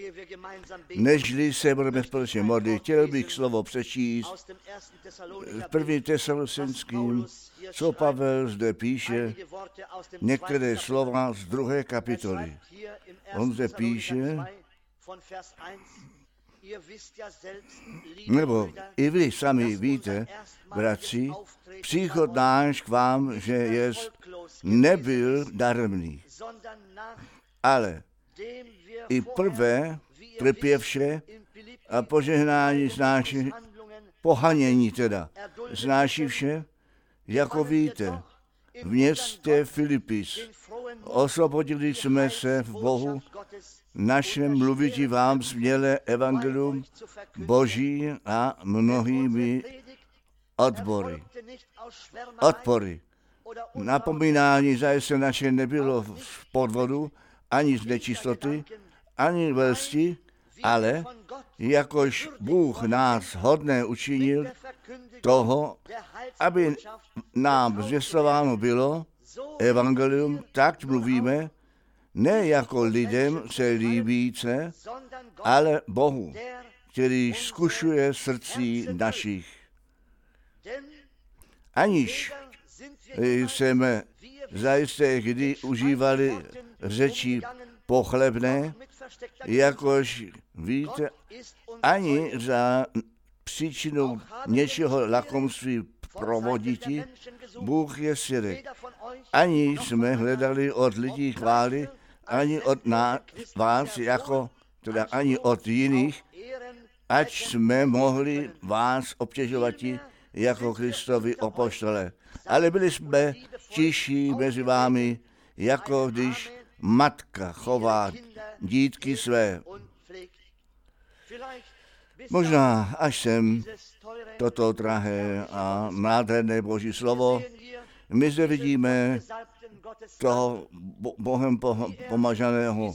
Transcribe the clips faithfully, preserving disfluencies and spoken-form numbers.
Nežli se budeme společně modlit, chtěl bych slovo přečíst v první Tesalonickým, co Pavel zde píše, některé slova z druhé kapitoly. On zde píše, nebo i vy sami víte, bratři, příchod náš k vám, že jest nebyl daremný, ale i prvé trpěvše a požehnání znáší, pohanění teda, znáší vše, jako víte, v městě Filipis. Osvobodili jsme se v Bohu, našem mluviti vám směle evangelium Boží a mnohými odbory. Odpory. Napomínání zajisté naše nebylo v podvodu, ani z nečistoty, ani velsti, ale jakož Bůh nás hodné učinil toho, aby nám zvěstováno bylo evangelium, tak mluvíme, ne jako lidem se líbíce, ale Bohu, který zkušuje srdcí našich. Aniž jsme zajisté kdy užívali řeči pochlebné, jakož víte, ani za příčinou něčeho lakomství provoditi, Bůh je svědek. Ani jsme hledali od lidí chvály, ani od nás, vás, jako, teda ani od jiných, ať jsme mohli vás obtěžovat jako Kristovi apoštole. Ale byli jsme tiší mezi vámi, jako když matka chová dítky své. Možná, až sem toto drahé a nádherné Boží slovo, my zde vidíme toho Bohem pomažaného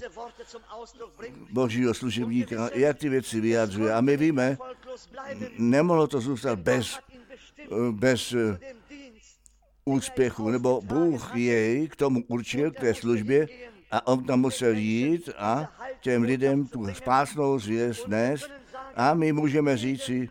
Božího služebníka, jak ty věci vyjadřuje. A my víme, nemohlo to zůstat bez, bez úspěchu, nebo Bůh jej k tomu určil, k té službě, a on tam musel jít a těm lidem tu spásnou zvěst nést. A my můžeme říci,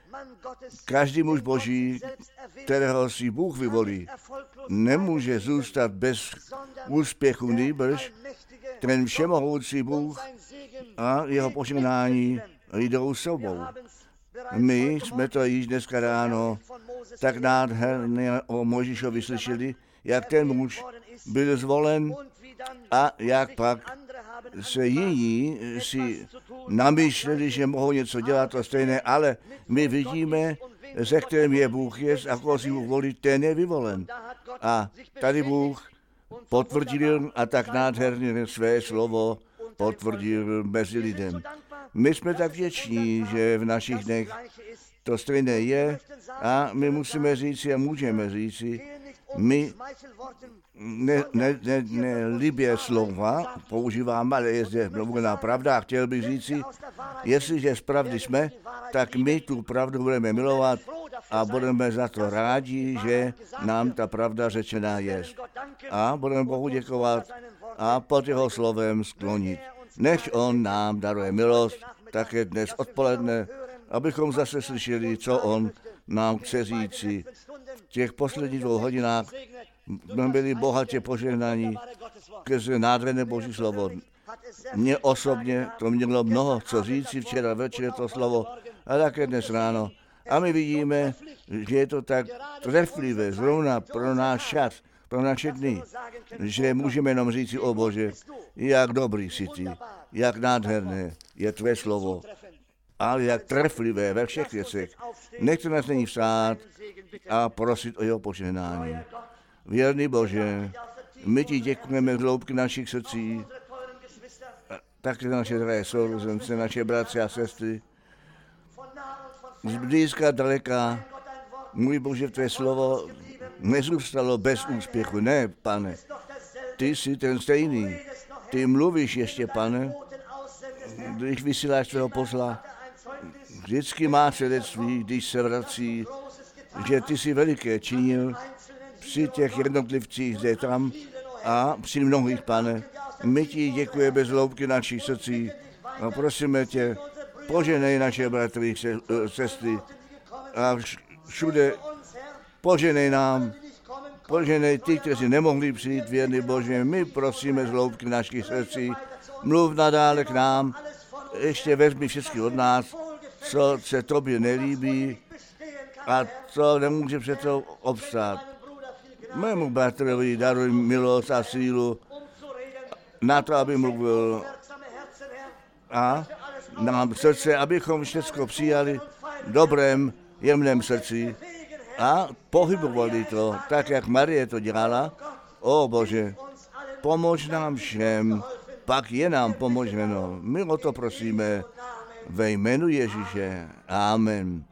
každý muž Boží, kterého si Bůh vyvolí, nemůže zůstat bez úspěchu, nýbrž ten všemohoucí Bůh a jeho požehnání jdou sebou. My jsme to již dneska ráno tak nádherně o Mojžíšovi slyšeli, jak ten muž byl zvolen a jak pak se jiní si namýšleli, že mohou něco dělat to stejné, ale my vidíme, ze kterým je Bůh jest a koho si Bůh volí, ten je vyvolen. A tady Bůh potvrdil a tak nádherně své slovo potvrdil mezi lidem. My jsme tak vděční, že v našich dnech to stejné je a my musíme říci a můžeme říci, my ne, ne, ne, ne libě slova používáme, ale je zde mluvená pravda a chtěl bych říci, jestliže z pravdy jsme, tak my tu pravdu budeme milovat a budeme za to rádi, že nám ta pravda řečená je. A budeme Bohu děkovat a pod jeho slovem sklonit. Nech on nám daruje milost, také dnes odpoledne, abychom zase slyšeli, co on nám chce říci. V těch posledních dvou hodinách jsme byli bohatě požehnaní skrze nádherné Boží slovo. Mně osobně to mělo mnoho co říci včera večer to slovo, a také dnes ráno. A my vidíme, že je to tak treflivé zrovna pro náš čas, pro naše dny, že můžeme jenom říci, o Bože, jak dobrý jsi ty, jak nádherné je tvé slovo, ale jak treflivé ve všech věcech. Nechte nás není vstát a prosit o jeho požehnání. Věrný Bože, my ti děkujeme z hloubky našich srdcí, také naše drahé sourozence, naše bratři a sestry, z blízka daleka, můj Bože, tvé slovo nezůstalo bez úspěchu. Ne, Pane, ty jsi ten stejný. Ty mluvíš ještě, Pane, když vysíláš tvého posla. Vždycky má svědectví, když se vrací, že ty jsi veliké činil při těch jednotlivcích zde tam a při mnohých, Pane. My ti děkujeme bez hloubky našich srdcí A prosíme tě, poženej naše bratry, sestry a všude poženej nám, poženej ty, kteří nemohli přijít, věrný Bože, my prosíme z hloubky našich srdcí, mluv nadále k nám, ještě vezmi všechny od nás, co se tobě nelíbí a co nemůže přece obstát. Mému bratrovi daruj milost a sílu na to, aby mluvil a nám srdce, abychom všechno přijali v dobrém, jemném srdci a pohybovali to, tak jak Marie to dělala. O Bože, pomož nám všem, pak je nám pomoženo. My o to prosíme ve jménu Ježíše. Amen.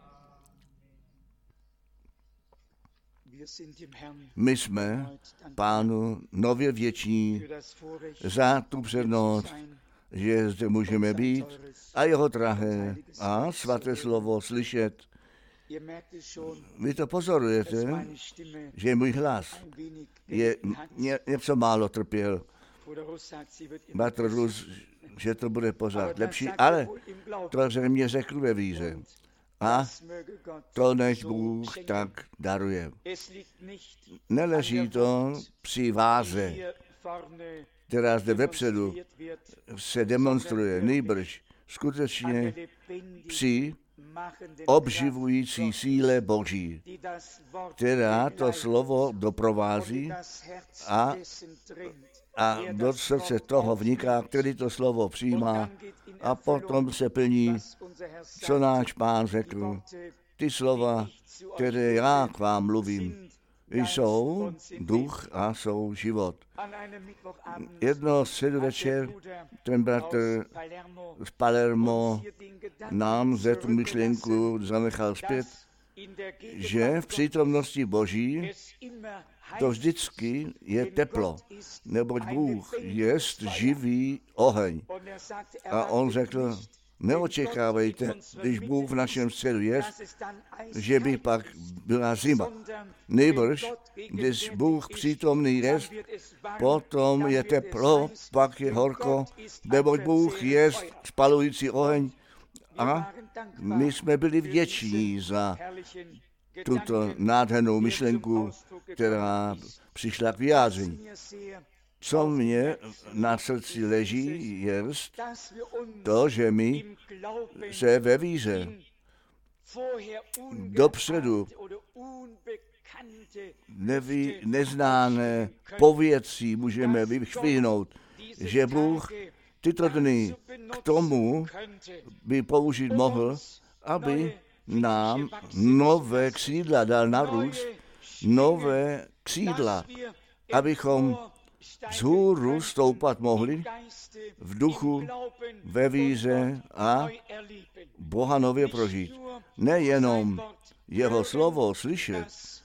My jsme Pánu nově vděční za tu přednost, že zde můžeme být a jeho drahé a svaté slovo slyšet. Vy to pozorujete, že můj hlas je ně, něco málo trpěl. Bratr Rus, že to bude pořád lepší, ale to mě řekl ve víře. A to než Bůh tak daruje. Neleží to při váze, která zde vepředu se demonstruje, nejbrž skutečně při obživující síle Boží, která to slovo doprovází a, a do srdce toho vniká, který to slovo přijímá a potom se plní, co náš Pán řekl. Ty slova, které já k vám mluvím, jsou duch a jsou život. Jedno středu večer ten bratr z Palermo nám ze tu myšlenku zanechal zpět, že v přítomnosti Boží to vždycky je teplo, neboť Bůh jest živý oheň. A on řekl, neočekávejte, když Bůh v našem středu je, že by pak byla zima. Nejbrž, když Bůh přítomný je, potom je teplo, pak je horko, neboť Bůh je spalující oheň. A my jsme byli vděční za tuto nádhernou myšlenku, která přišla k vyjádření. Co mě na srdci leží, je to, že my se ve víře dopředu neví, neznáné pověcí můžeme vyšvihnout, že Bůh tyto dny k tomu by použít mohl, aby nám nové křídla dal na růst, nové křídla, abychom vzhůru stoupat mohli v duchu, ve víře a Boha nově prožít. Nejenom jeho slovo slyšet,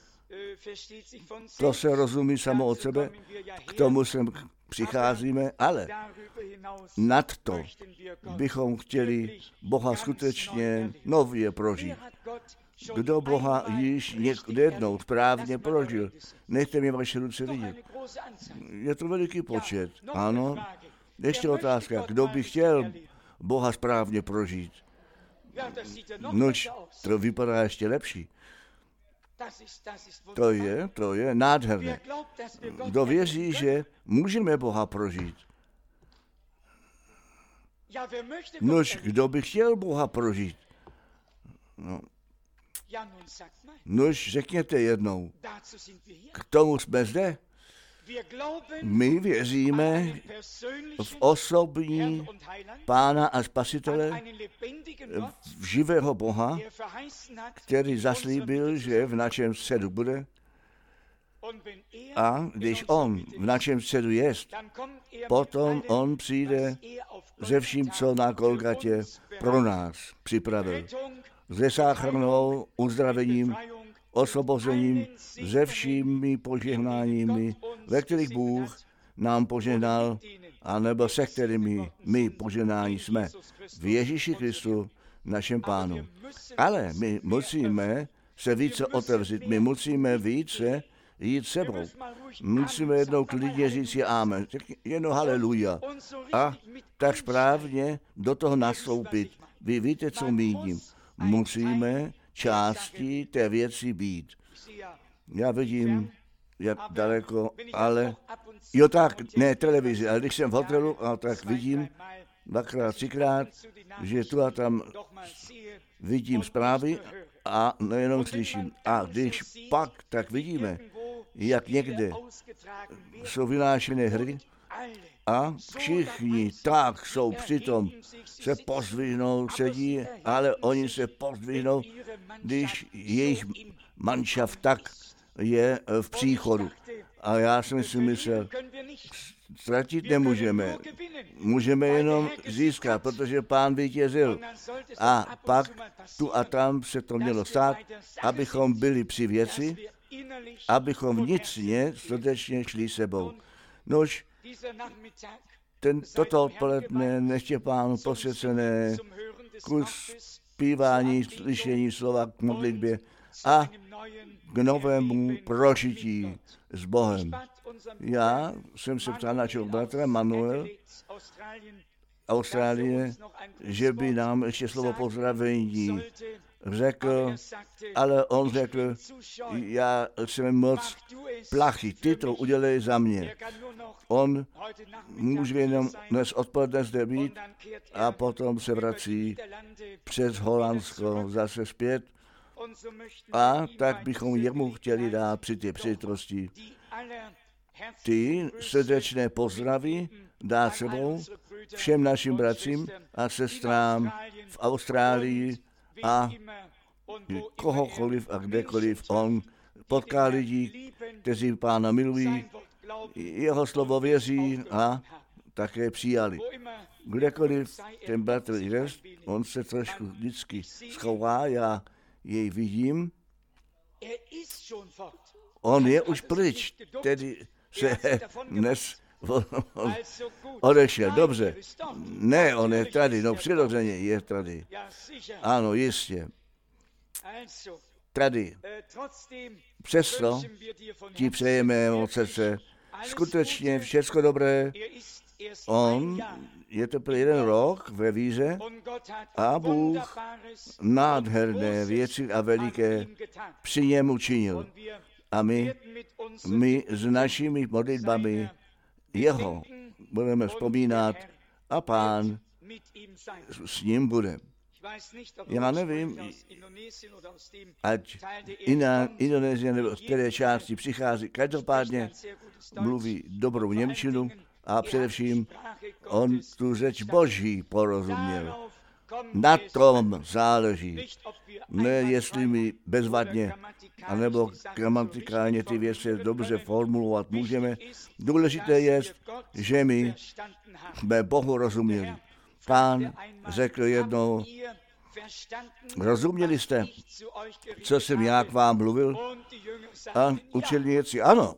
to se rozumí samo od sebe, k tomu sem přicházíme, ale nad to bychom chtěli Boha skutečně nově prožít. Kdo Boha již jednou správně prožil, nechte mi vaše ruce vidět. Je to veliký počet, ano. Ještě otázka, kdo by chtěl Boha správně prožít? Nož, to vypadá ještě lepší. To je, to je nádherné. Kdo věří, že můžeme Boha prožít? Nož, kdo by chtěl Boha prožít? No. Nož, řekněte jednou, k tomu jsme zde. My věříme v osobní Pána a Spasitele, v živého Boha, který zaslíbil, že v našem středu bude. A když on v našem středu jest, potom on přijde ze vším, co na Golgatě pro nás připravil. Se záchranou, uzdravením, osvobozením, ze všemi požehnáními, ve kterých Bůh nám požehnal, anebo se kterými my požehnáni jsme v Ježíši Kristu, našem Pánu. Ale my musíme se více otevřít, my musíme více jít sebou. Musíme jednou klidně říct je amen, jenom haleluja. A tak správně do toho nastoupit. Vy víte, co míním. Musíme částí té věci být. Já vidím, jak daleko, ale jo tak, ne televizi, ale když jsem v hotelu, a tak vidím dvakrát, třikrát, že tu a tam vidím zprávy a nejenom slyším. A když pak tak vidíme, jak někde jsou vynášené hry a všichni tak jsou přitom se pozdvihnou, sedí, ale oni se pozdvihnou, když jejich manšaft tak je v příchodu. A já jsem si myslel, ztratit nemůžeme, můžeme jenom získat, protože Pán vítězil. A pak tu a tam se to mělo stát, abychom byli při věci, abychom vnitřně skutečně šli sebou. Nož, ten, toto odpoledne neště Pánu posvěcené ku zpívání, slyšení slova k modlitbě a k novému prožití s Bohem. Já jsem se ptal našeho bratra Manuel, Austrálie, že by nám ještě slovo pozdravení řekl, ale on řekl, já jsem moc plachý, ty to udělej za mě. On může jenom dnes odpoledne zde být a potom se vrací přes Holandsko zase zpět. A tak bychom jemu chtěli dát při té příležitosti ty srdečné pozdravy dát sebou všem našim bratřím a sestrám v Austrálii a kohokoliv a kdekoliv on potká lidí, kteří Pána milují, jeho slovo věří a také přijali. Kdekoliv ten bratr je, on se trošku vždycky schová, já jej vidím, on je už pryč, tedy se dnes odešel. Dobře. Ne, on je tady, no přirozeně je tady. Ano, jistě. Tady. Přesto ti přejeme od srdce skutečně všecko dobré. On je teprve jeden rok ve víře a Bůh nádherné věci a veliké při něm učinil. A my, my s našimi modlitbami jeho budeme vzpomínat a Pán s ním bude. Já nevím, ať jiná Indonésie nebo z které části přichází, každopádně mluví dobrou němčinu a především on tu řeč Boží porozuměl. Na tom záleží. Ne, jestli my bezvadně, anebo gramatikálně ty věci dobře formulovat můžeme. Důležité je, že my jsme Bohu rozuměli. Pán řekl jednou, rozuměli jste, co jsem já k vám mluvil? A učeníci, ano.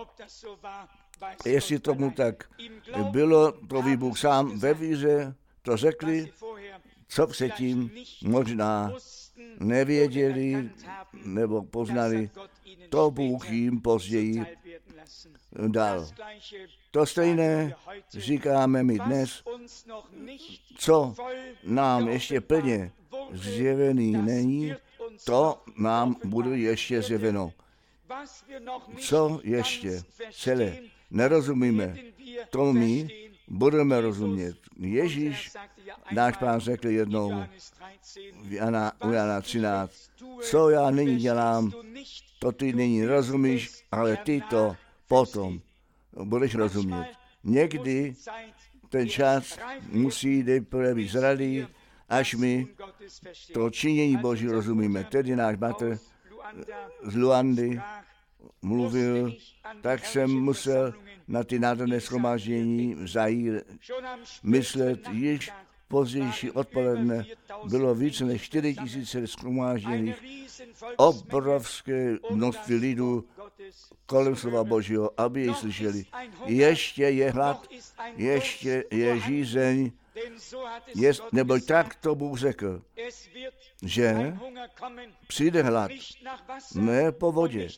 Jestli tomu tak bylo, to ví Bůh sám ve víře, to řekli, co předtím možná nevěděli nebo poznali, to Bůh jim později dal. To stejné říkáme my dnes, co nám ještě plně zjevený není, to nám bude ještě zjeveno. Co ještě celé nerozumíme, to my budeme rozumět. Ježíš, náš Pán řekl jednou v Jana, u Jana třináct, co já nyní dělám, to ty nyní nerozumíš, ale ty to potom budeš rozumět. Někdy ten čas musí nejprve být zralý, až my to činění Boží rozumíme. Tedy náš bratr z Luandy mluvil, tak jsem musel na ty nádherné shromáždění v Zaire myslet. Již pozdější odpoledne bylo více než čtyři tisíce shromážděných, obrovské množství lidů kolem slova Božího, aby jej slyšeli. Ještě je hlad, ještě je žízeň, je, neboť tak to Bůh řekl, že přijde hlad, ne po vodě,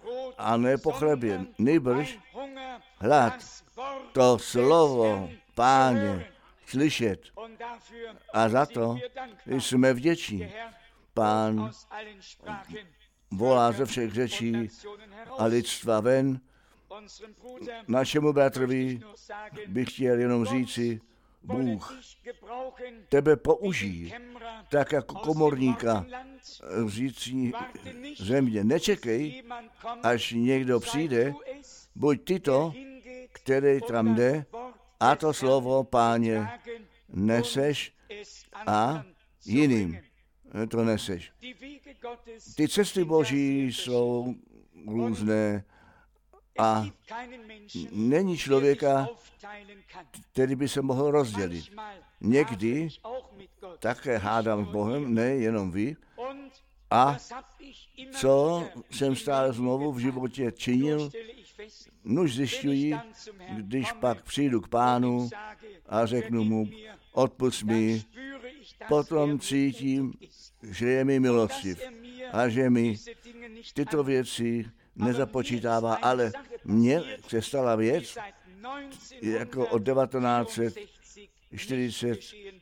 a ne po chlebě, nýbrž hlad, to slovo Páně slyšet. A za to jsme vděční. Pán volá ze všech řečí a lidstva ven. Našemu bratrovi bych chtěl jenom říci, Bůh tebe použijí, tak jako komorníka v řící země. Nečekej, až někdo přijde, buď ty to, který tam jde, a to slovo Páně neseš a jiným to neseš. Ty cesty Boží jsou různé a není člověka, který by se mohl rozdělit. Někdy také hádám s Bohem, ne jenom vy. A co jsem stále znovu v životě činil, nuž zjišťuji, když pak přijdu k Pánu a řeknu mu, odpusť mi, potom cítím, že je mi milostiv a že mi tyto věci nezapočítává, ale mně se stala věc, jako od devatenáct čtyřicet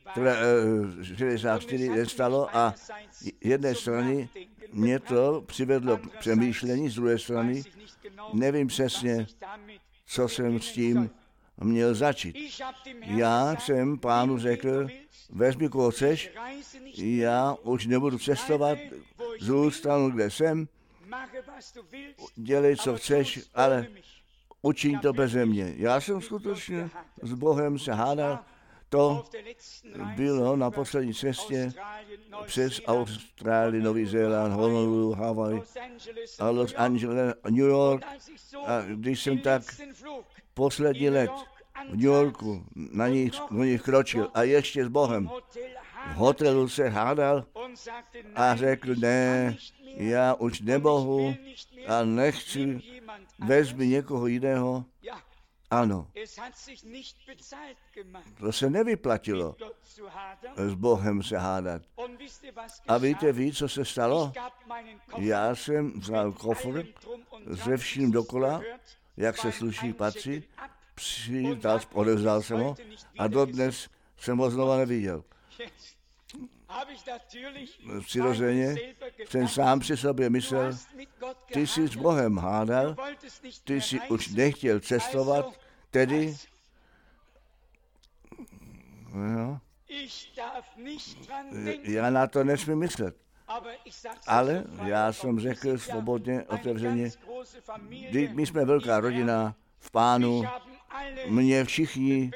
čtyři stalo a jedné strany mě to přivedlo k přemýšlení, z druhé strany nevím přesně, co jsem s tím měl začít. Já jsem Pánu řekl, vezmi, koho chceš, já už nebudu cestovat, zůstanu, kde jsem, dělej, co chceš, ale učiň to beze mě. Já jsem skutečně s Bohem se hádal. To bylo na poslední cestě přes Austrálii, Nový Zéland, Honolulu, Hawaii a Los Angeles, New York. A když jsem tak poslední let v New Yorku na nich, na nich kročil a ještě s Bohem v hotelu se hádal a řekl, ne, já už nemohu a nechci, vezmi někoho jiného. Ano, to se nevyplatilo s Bohem se hádat. A víte ví, co se stalo? Já jsem vzal kofr ze vším dokola, jak se sluší patří, přidal, odevzdal jsem ho a dodnes jsem ho znova neviděl. Přirozeně jsem sám při sobě myslel, ty jsi s Bohem hádal, ty jsi už nechtěl cestovat, tedy no, já na to nesmím myslet. Ale já jsem řekl svobodně, otevřeně, my jsme velká rodina v Pánu, mě všichni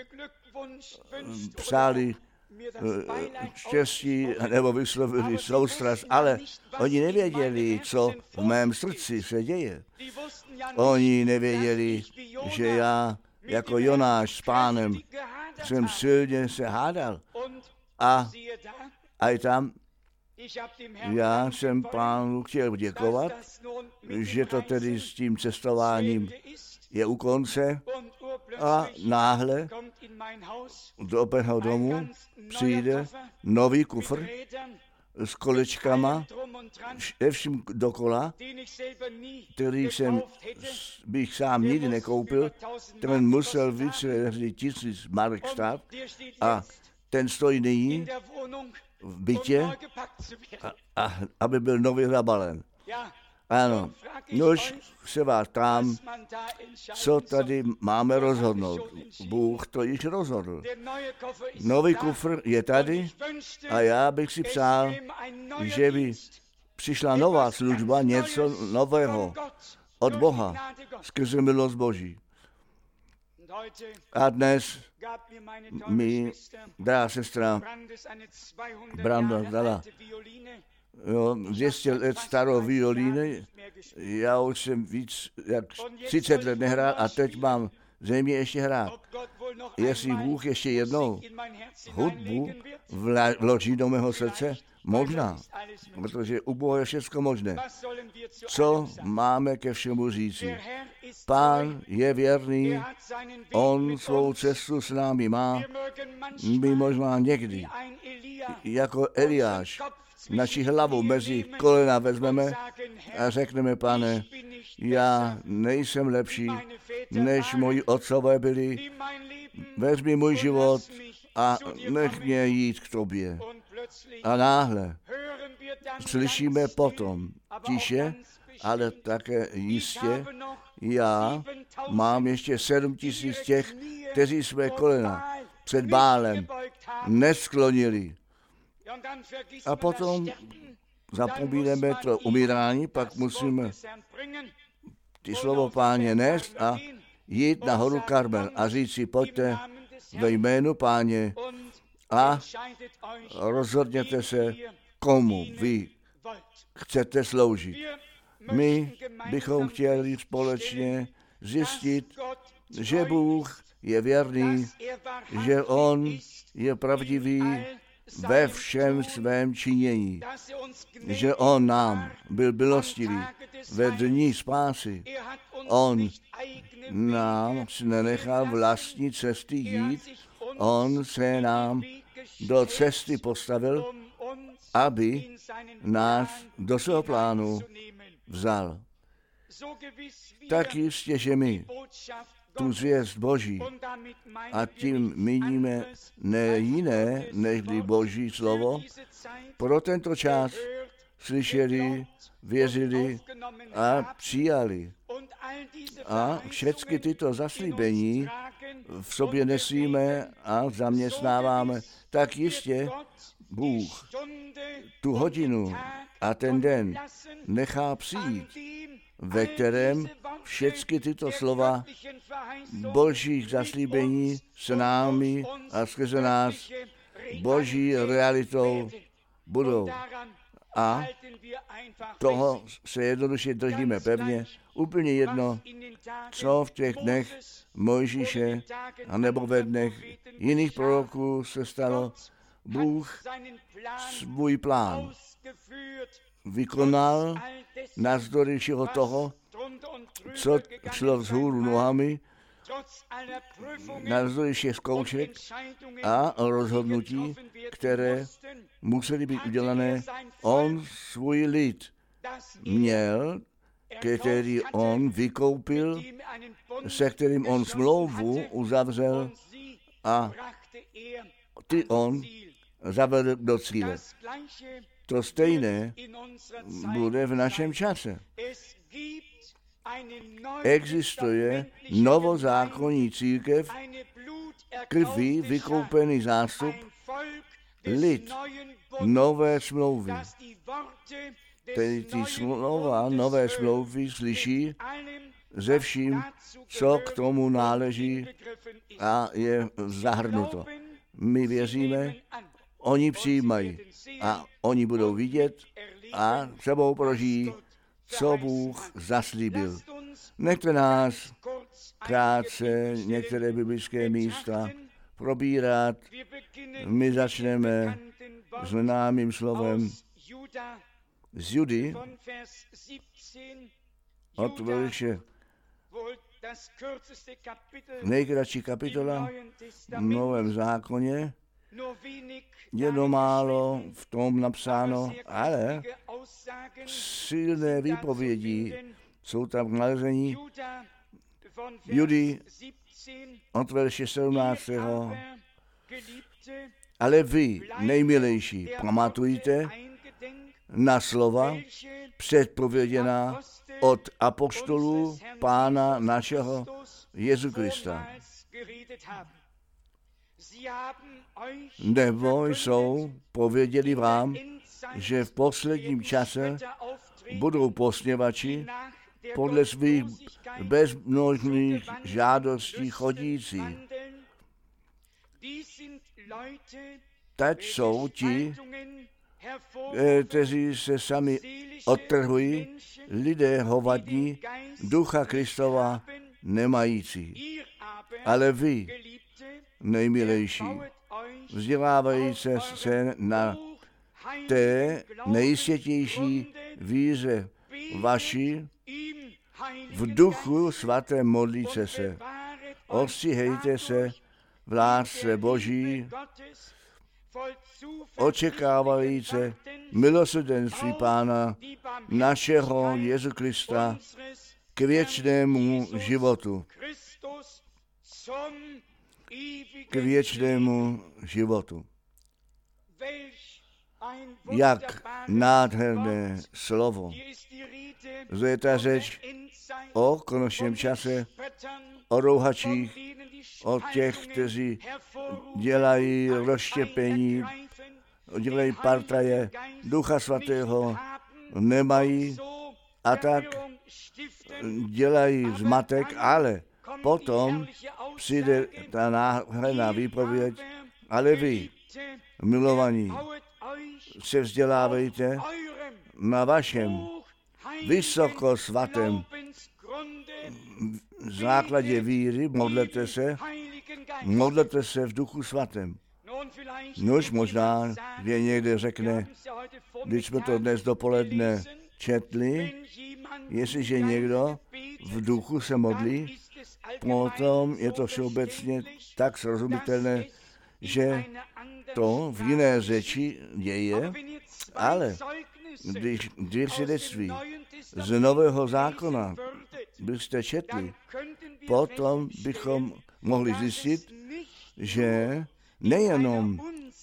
přáli štěstí nebo vyslovili soustrast, ale oni nevěděli, co v mém srdci se děje. Oni nevěděli, že já jako Jonáš s Pánem jsem silně se hádal. A, a i tam já jsem Pánu chtěl děkovat, že to tedy s tím cestováním je u konce a náhle do operného domu přijde nový kufr s kolečkama, vším dokola, který jsem bych sám nikdy nekoupil, ten musel více než tisíc marek stát a ten stojí nyní v bytě, a, a, aby byl nově zabalen. Ano, nož se vás tam, co tady máme rozhodnout. Bůh to již rozhodl. Nový kufr je tady a já bych si přál, že by přišla nová služba, něco nového od Boha, skrze milost Boží. A dnes mi dá sestra Branda dala jo, dvě stě let starou violíny, já už jsem víc jak třicet let nehrál a teď mám zřejmě ještě hrát. Jestli Bůh ještě jednou hudbu vloží do mého srdce, možná, protože u Boha je všechno možné. Co máme ke všemu říci? Pán je věrný, on svou cestu s námi má, my možná někdy, jako Eliáš, naši hlavu mezi kolena vezmeme a řekneme, Pane, já nejsem lepší, než moji otcové byli. Vezmi můj život a nech mě jít k tobě. A náhle slyšíme potom tiše, ale také jistě, já mám ještě sedm tisíc těch, kteří své kolena před Bálem nesklonili. A potom zapomínáme to umírání, pak musíme ty slovo Páně nést a jít na horu Karmel a říct si, pojďte ve jménu Páně a rozhodněte se, komu vy chcete sloužit. My bychom chtěli společně zjistit, že Bůh je věrný, že On je pravdivý ve všem svém činění, že On nám byl milostivý ve dní spásy. On nám nenechal vlastní cesty jít, On se nám do cesty postavil, aby nás do svého plánu vzal. Tak jistě, že my tu zvěst Boží a tím míníme ne jiné, než Boží slovo, pro tento čas slyšeli, věřili a přijali. A všechny tyto zaslíbení v sobě nesíme a zaměstnáváme. Tak jistě Bůh tu hodinu a ten den nechá přijít, ve kterém všechny tyto slova Božích zaslíbení s námi a skrze nás Boží realitou budou. A toho se jednoduše držíme pevně, úplně jedno, co v těch dnech Mojžíše anebo ve dnech jiných proroků se stalo. Bůh svůj plán vykonal navzdory všeho toho, co šlo vzhůru nohami, navzdory všech zkoušek a rozhodnutí, které musely být udělané. On svůj lid měl, který on vykoupil, se kterým on smlouvu uzavřel a ty on zavedl do cíle. To stejné bude v našem čase. Existuje novozákonní církev, krví vykoupený zástup, lid nové smlouvy. Tedy ty slova nové smlouvy slyší ze vším, co k tomu náleží a je zahrnuto. My věříme, oni přijímají a oni budou vidět a sebou prožijí, co Bůh zaslíbil. Nechte nás krátce některé biblické místa probírat. My začneme známým slovem z Judy od verše nejkratší kapitola v Novém zákoně, jenom málo v tom napsáno, ale silné výpovědi jsou tam k nalezení. Judy od verše sedmnáctého Ale vy, nejmilejší, pamatujte na slova předpověděná od apoštolů Pána našeho Jezu Krista. Nebo jsou pověděli vám, že v posledním čase budou posměvači podle svých bezmnožných žádostí chodící. Tak jsou ti, kteří se sami odtrhují, lidé hovadní, ducha Kristova nemající. Ale vy, nejmilejší, vzdělávající se na té nejsvětější víře vaší, v duchu svatém modlíte se. Ostříhejte se v lásce Boží, očekávajíce milosrdenství Pána našeho Jezu Krista k věčnému životu. K věčnému životu. Jak nádherné slovo. Zde je ta řeč o konečném čase, o rouhačích, o těch, kteří dělají rozštěpení, dělají partaje, Ducha Svatého nemají a tak dělají zmatek, ale potom přijde ta náhradná výpověď, ale vy, milovaní, se vzdělávejte na vašem vysoko svatém základě víry, modlete se, modlete se v Duchu Svatém. Nož možná, že někde řekne, když jsme to dnes dopoledne četli, jestliže někdo v duchu se modlí, potom je to všeobecně tak srozumitelné, že to v jiné řeči děje, ale když dvě svědectví z Nového zákona byste četli, potom bychom mohli zjistit, že nejenom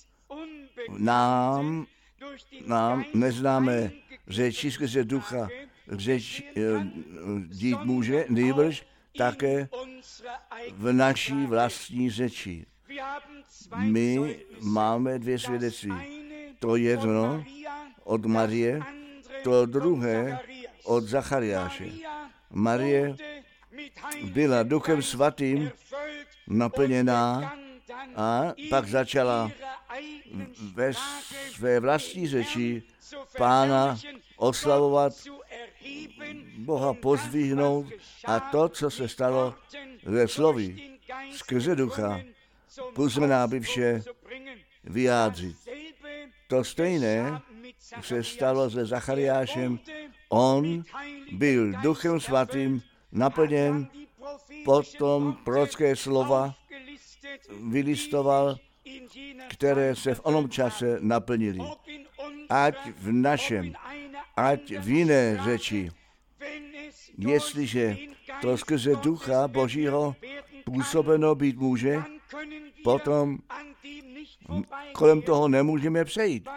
nám, nám neznáme řeči skrze ducha řeč dít může, nýbrž také v naší vlastní řeči. My máme dvě svědectví. To jedno od Marie, to druhé od Zachariáše. Marie byla Duchem Svatým naplněná a pak začala ve své vlastní řeči Pána oslavovat, Boha pozdvihnout a to, co se stalo ve sloví skrze ducha, pozvená by vše vyjádřit. To stejné se stalo se Zachariášem. On byl Duchem Svatým naplněn, potom prorocké slova vylistoval, které se v onom čase naplnily. Ať v našem, ať v jiné řeči, jestliže to skrze Ducha Božího působeno být může, potom kolem toho nemůžeme přejít.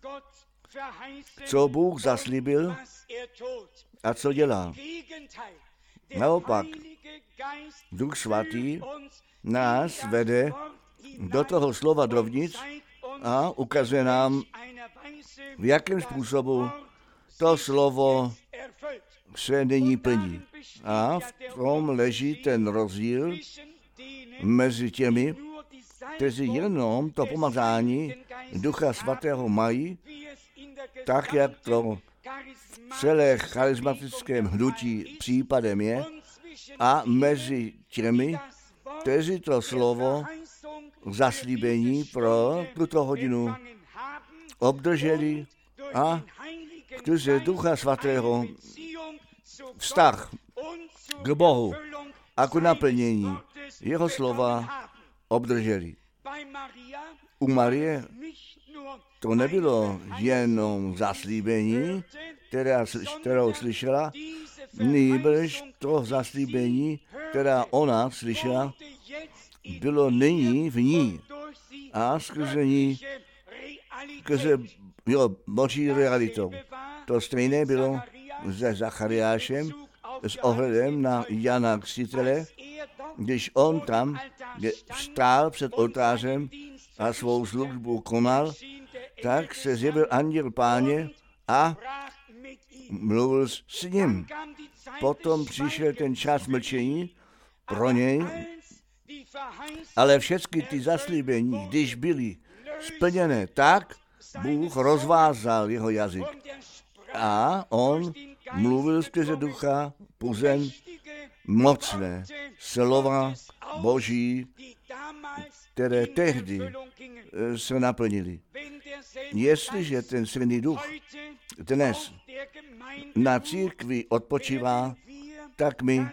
Co Bůh zaslíbil a co dělá. Naopak, Duch Svatý nás vede do toho slova dovnitř a ukazuje nám, v jakém způsobu to slovo se nyní plní. A v tom leží ten rozdíl mezi těmi, kteří jenom to pomazání Ducha Svatého mají, tak jak to v celé charismatickém hnutí případem je, a mezi těmi, kteří to slovo zaslíbení pro tuto hodinu obdrželi a skrze Ducha Svatého vztah k Bohu a k naplnění jeho slova obdrželi. U Marie to nebylo jenom zaslíbení, která, kterou slyšela, nýbrž to zaslíbení, která ona slyšela, bylo nyní v ní a skrze ní, skrze jo, Boží realitou. To stejné bylo se Zachariášem s ohledem na Jana Křtitele, když on tam stál před oltářem a svou službu konal, tak se zjevil anděl Páně a mluvil s ním. Potom přišel ten čas mlčení pro něj, ale všechny ty zaslíbení, když byly splněné, tak Bůh rozvázal jeho jazyk. A on mluvil skrze ducha puzen mocné slova Boží, které tehdy se naplnili. Jestliže ten silný duch dnes na církvi odpočívá, tak my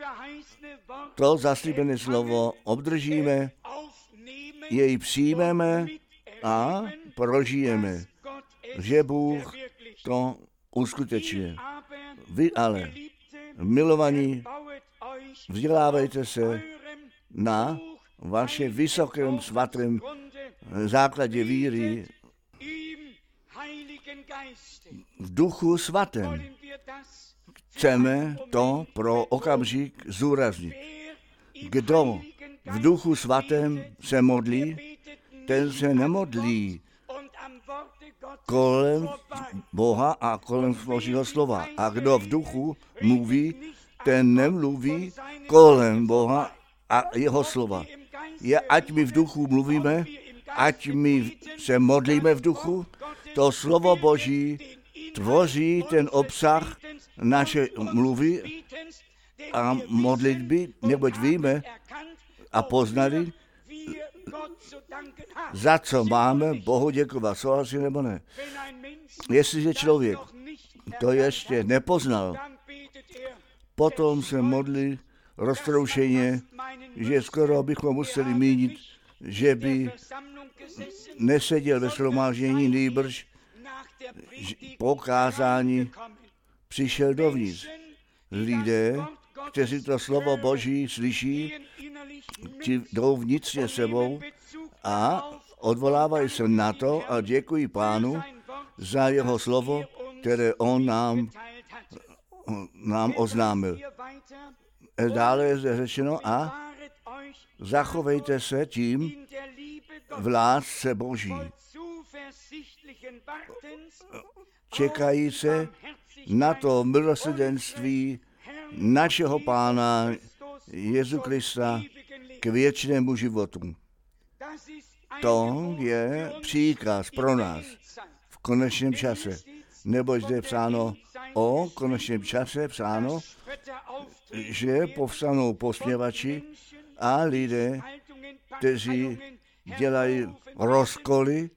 to zaslíbené slovo obdržíme, jej přijmeme a prožijeme, že Bůh to uskutečňuje. Vy ale, Milovaní, vzdělávejte se na vaše vysokém svatém základě víry v duchu svatém. Chceme to pro okamžik zúraznit. Kdo v duchu svatém se modlí, ten se nemodlí kolem Boha a kolem Božího slova. A kdo v duchu mluví, ten nemluví kolem Boha a jeho slova. Je, ať my v duchu mluvíme, ať my se modlíme v duchu, to slovo Boží tvoří ten obsah naše mluvy a modlitby, neboť víme a poznali, za co máme Bohu děkovat, souhlasí nebo ne. Jestliže člověk to ještě nepoznal, potom se modlí roztroušeně, že skoro bychom museli mínit, že by neseděl ve shromáždění, nýbrž po kázání přišel dovnitř. Lidé, kteří to slovo Boží slyší, ti jdou vnitřně sebou a odvolávají se na to a děkují Pánu za jeho slovo, které on nám, nám oznámil. Dále je zde řečeno a zachovejte se tím v lásce Boží. Čekají se na to milosrdenství našeho Pána Jezu Krista k věčnému životu. To je příkaz pro nás v konečném čase. Neboť zde je psáno o konečném čase, psáno, že povstanou posměvači a lidé, kteří dělají rozkoly,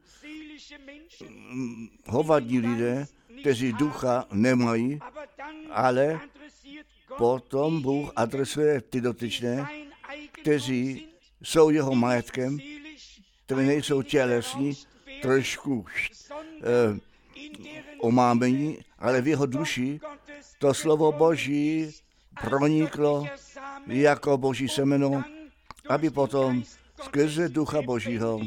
hovadní lidé, kteří ducha nemají, ale potom Bůh adresuje ty dotyčné, kteří jsou jeho majetkem, kteří nejsou tělesní, trošku eh, omámení, ale v jeho duši to slovo Boží proniklo jako Boží semeno, aby potom skrze ducha Božího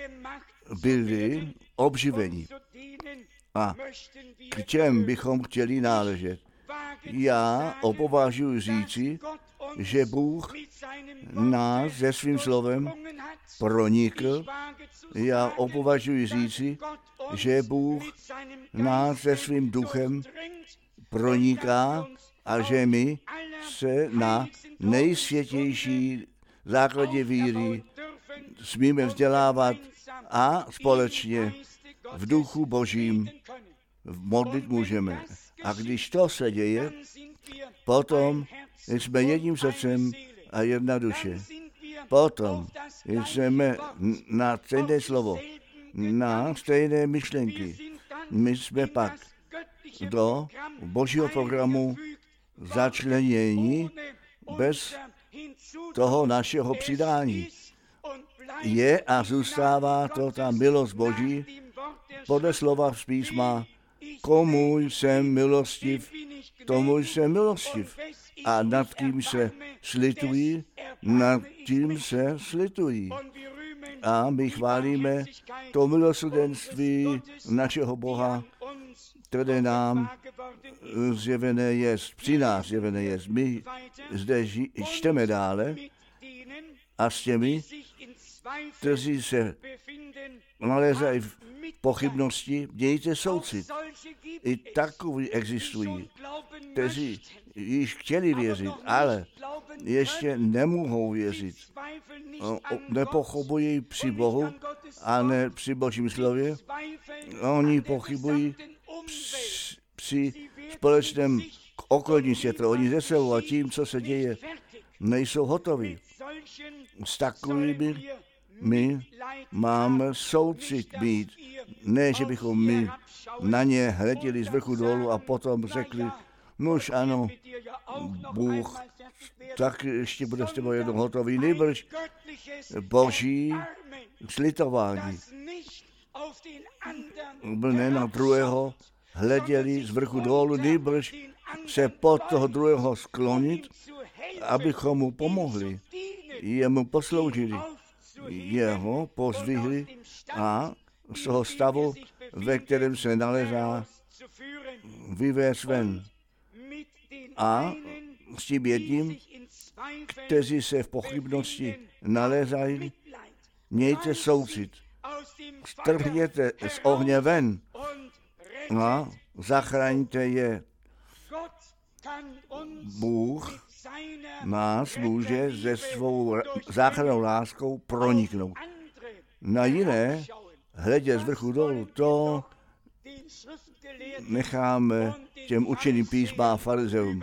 byli obživeni. A k těm bychom chtěli náležet. Já opovažuji říci, že Bůh nás se svým slovem pronikl. Já opovažuji říci, že Bůh nás se svým duchem proniká a že my se na nejsvětější základě víry smíme vzdělávat a společně v duchu Božím modlit můžeme. A když to se děje, potom jsme jedním srdcem a jedna duše. Potom jsme na stejné slovo, na stejné myšlenky. My jsme pak do Božího programu začlenění bez toho našeho přidání. Je a zůstává to ta milost Boží podle slova z písma, komu jsem milostiv, tomu jsem milostiv. A nad kým se slitují, nad tím se slitují. A my chválíme to milosrdenství našeho Boha, které nám zjevené je, při nás zjevené je. My zde ži- čteme dále a s těmi, kteří se nalézají v pochybnosti, mějte soucit. I takoví existují, kteří již chtěli věřit, ale ještě nemohou věřit. Nepochybují při Bohu a ne při Božím slově. Oni pochybují při společném okolním světě. Oni ze sebou a tím, co se děje, nejsou hotoví. S takovými my máme soucit být. Ne, že bychom my na ně hleděli z vrchu dolů a potom řekli, nož ano, Bůh tak ještě bude s tebou jednou hotový, nejbrž Boží slitování. Ne na druhého hleděli z vrchu dolů, nýbrž se pod toho druhého sklonit, abychom mu pomohli, jemu posloužili, jeho pozvihli a z toho stavu, ve kterém se nalezá, vyvést ven. A s tím jedním, kteří se v pochybnosti nalézají, mějte soucit, strhněte z ohně ven a zachraňte je. Bůh nás může se svou záchrannou láskou proniknout. Na jiné hledě z vrchu dolů, to necháme těm učeným písma a farizeům.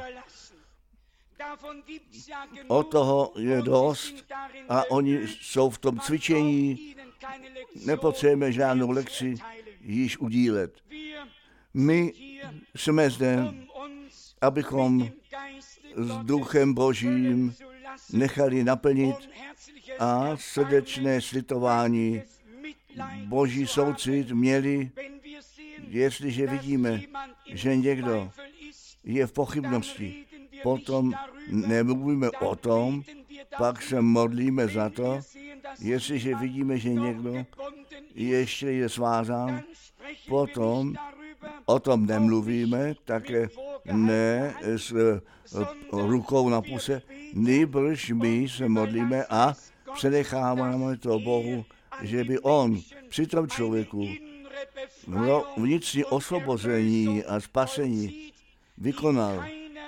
O toho je dost a oni jsou v tom cvičení, nepotřebujeme žádnou lekci již udílet. My jsme zde, abychom s Duchem Božím nechali naplnit a srdečné slitování, Boží soucit měli, jestliže vidíme, že někdo je v pochybnosti, potom nemluvíme o tom, pak se modlíme za to, jestliže vidíme, že někdo ještě je svázán, potom o tom nemluvíme, také ne s rukou na puse, nýbrž my se modlíme a přenecháváme to Bohu, že by on při tom člověku vnitřní osvobození a spasení vykonal.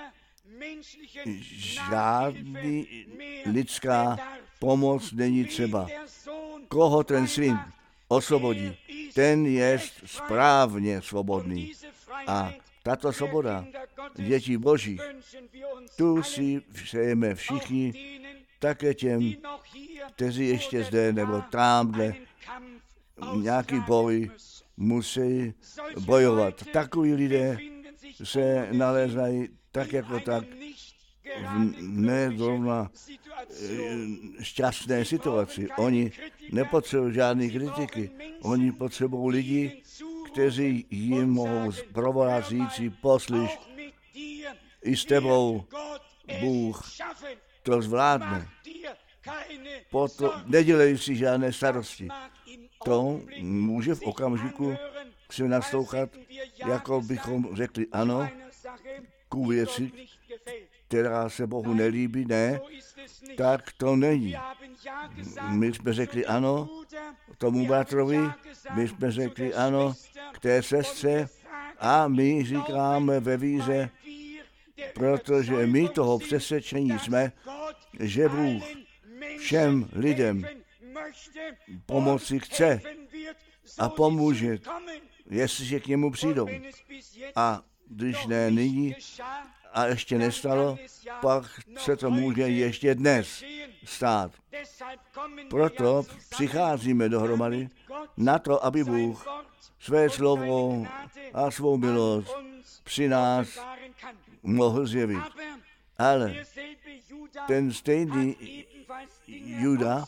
Žádný lidská pomoc není třeba. Koho ten syn osvobodí, ten je správně svobodný. A tato svoboda dětí Božích, tu si přejeme všichni, také těm, kteří ještě zde nebo tamhle nějaký boj musí bojovat. Takoví lidé se nalézají tak jako tak v nezrovna šťastné situaci. Oni nepotřebují žádné kritiky. Oni potřebují lidi, kteří jim mohou provolat říci, poslyš, i s tebou Bůh to zvládne. Proto nedělej si žádné starosti. To může v okamžiku si naslouchat, jako bychom řekli ano, ku věci, která se Bohu nelíbí, ne, tak to není. My jsme řekli ano tomu bratrovi, my jsme řekli ano k té sestře a my říkáme ve víře, protože my toho přesvědčení jsme, že Bůh všem lidem pomoci chce a pomůže, jestliže k němu přijdou. A když ne nyní a ještě nestalo, pak se to může ještě dnes stát. Proto přicházíme dohromady na to, aby Bůh své slovo a svou milost při nás mohl zjevit. Ale ten stejný Juda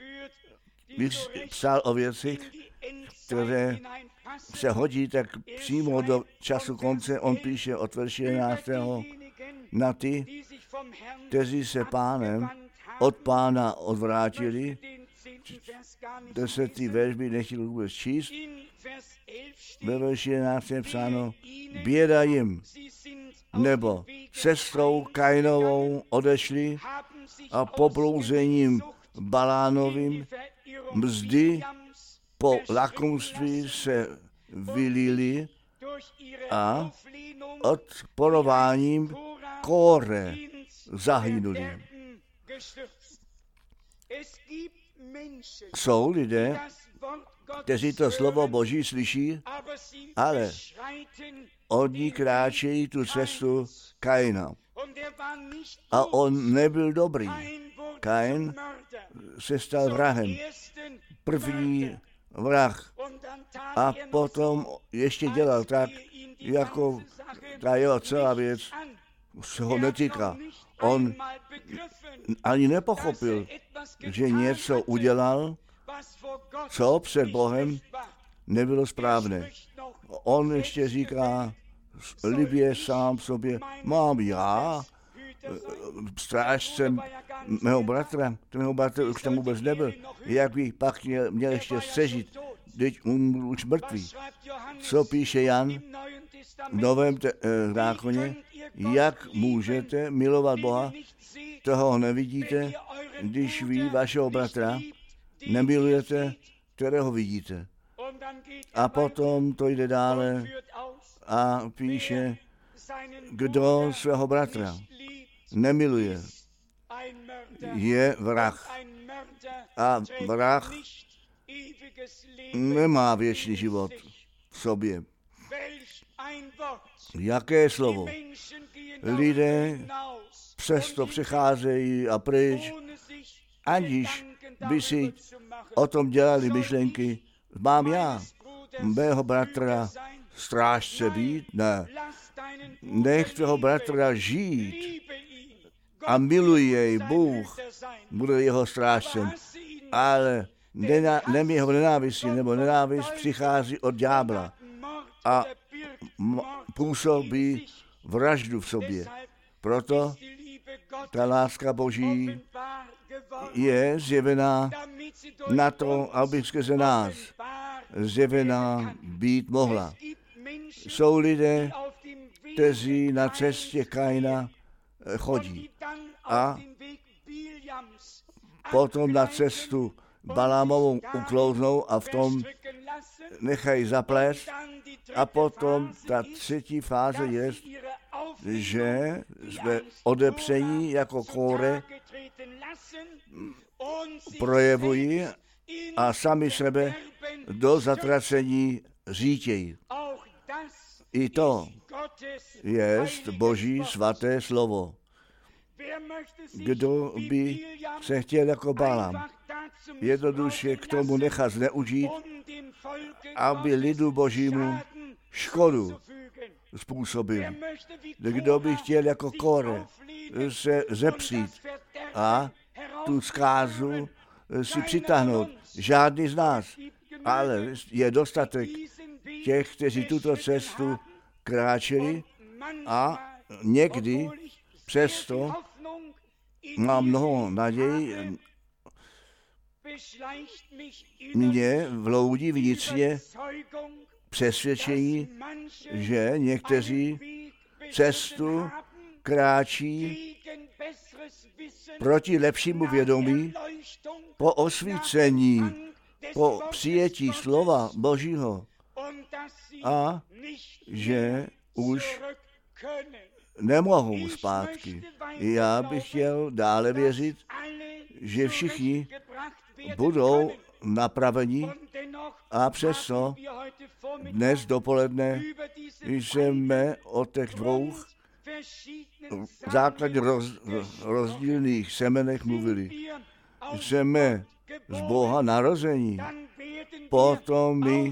psal o věcech, které se hodí tak přímo do času konce. On píše od verše jedenáctého na ty, kteří se pánem od pána odvrátili. Desetý verš by nechtěl vůbec číst. Ve verši jedenáctém je psáno, běda jim, nebo sestrou Kainovou odešli a poblouzením Balánovým mzdy po lakomství se vylili a odporováním Kóre zahynuli. Jsou lidé, kteří to slovo Boží slyší, ale oni kráčejí tu cestu Kaina. A on nebyl dobrý. Kain se stal vrahem. První vrah. A potom ještě dělal tak, jako ta jeho celá věc se ho netýká. On ani nepochopil, že něco udělal, co před Bohem nebylo správné. on ještě říká libě sám sobě, mám já strážcem mého bratra, mého bratra už tam vůbec nebyl, jak bych pak měl, měl ještě střežit, teď umřel už mrtvý. Co píše Jan v Novém te- eh, zákoně, jak můžete milovat Boha, toho nevidíte, když vy vašeho bratra nemilujete, kterého vidíte. A potom to jde dále a píše, kdo svého bratra nemiluje, je vrah. A vrah nemá věčný život v sobě. Jaké slovo? Lidé přesto přecházejí a pryč, aniž by si o tom dělali myšlenky. Mám já mého bratra strážce být? Ne. Nech tvého bratra žít a miluje jej Bůh, bude jeho strážcem. Ale nená, nem jeho nenávistí nebo nenávist přichází od ďábla a m- působí vraždu v sobě. Proto ta láska Boží je zjevená na to, aby skrze nás zjevená být mohla. Jsou lidé, kteří na cestě Kaina chodí a potom na cestu Balámovou uklouznou a v tom nechají zaplést. A potom ta třetí fáze je, že jsme odepření jako kóre projevují a sami sebe do zatracení řítějí. I to je Boží svaté slovo. Kdo by se chtěl jako Balám jednoduše k tomu nechat zneužít, aby lidu Božímu škodu způsobil. Kdo by chtěl jako Kóre se zepřít a tu zkázu si přitáhnout. Žádný z nás, ale je dostatek těch, kteří tuto cestu kráčeli a někdy přesto má mnoho naději, mě vloudí vnitřně přesvědčení, že někteří cestu kráčí proti lepšímu vědomí, po osvícení, po přijetí slova Božího a že už nemohou zpátky. Já bych chtěl dále věřit, že všichni budou napraveni a přesto dnes dopoledne jsme o těch dvou základně roz, rozdílných semenech mluvili. Jsme z Boha narození, potom my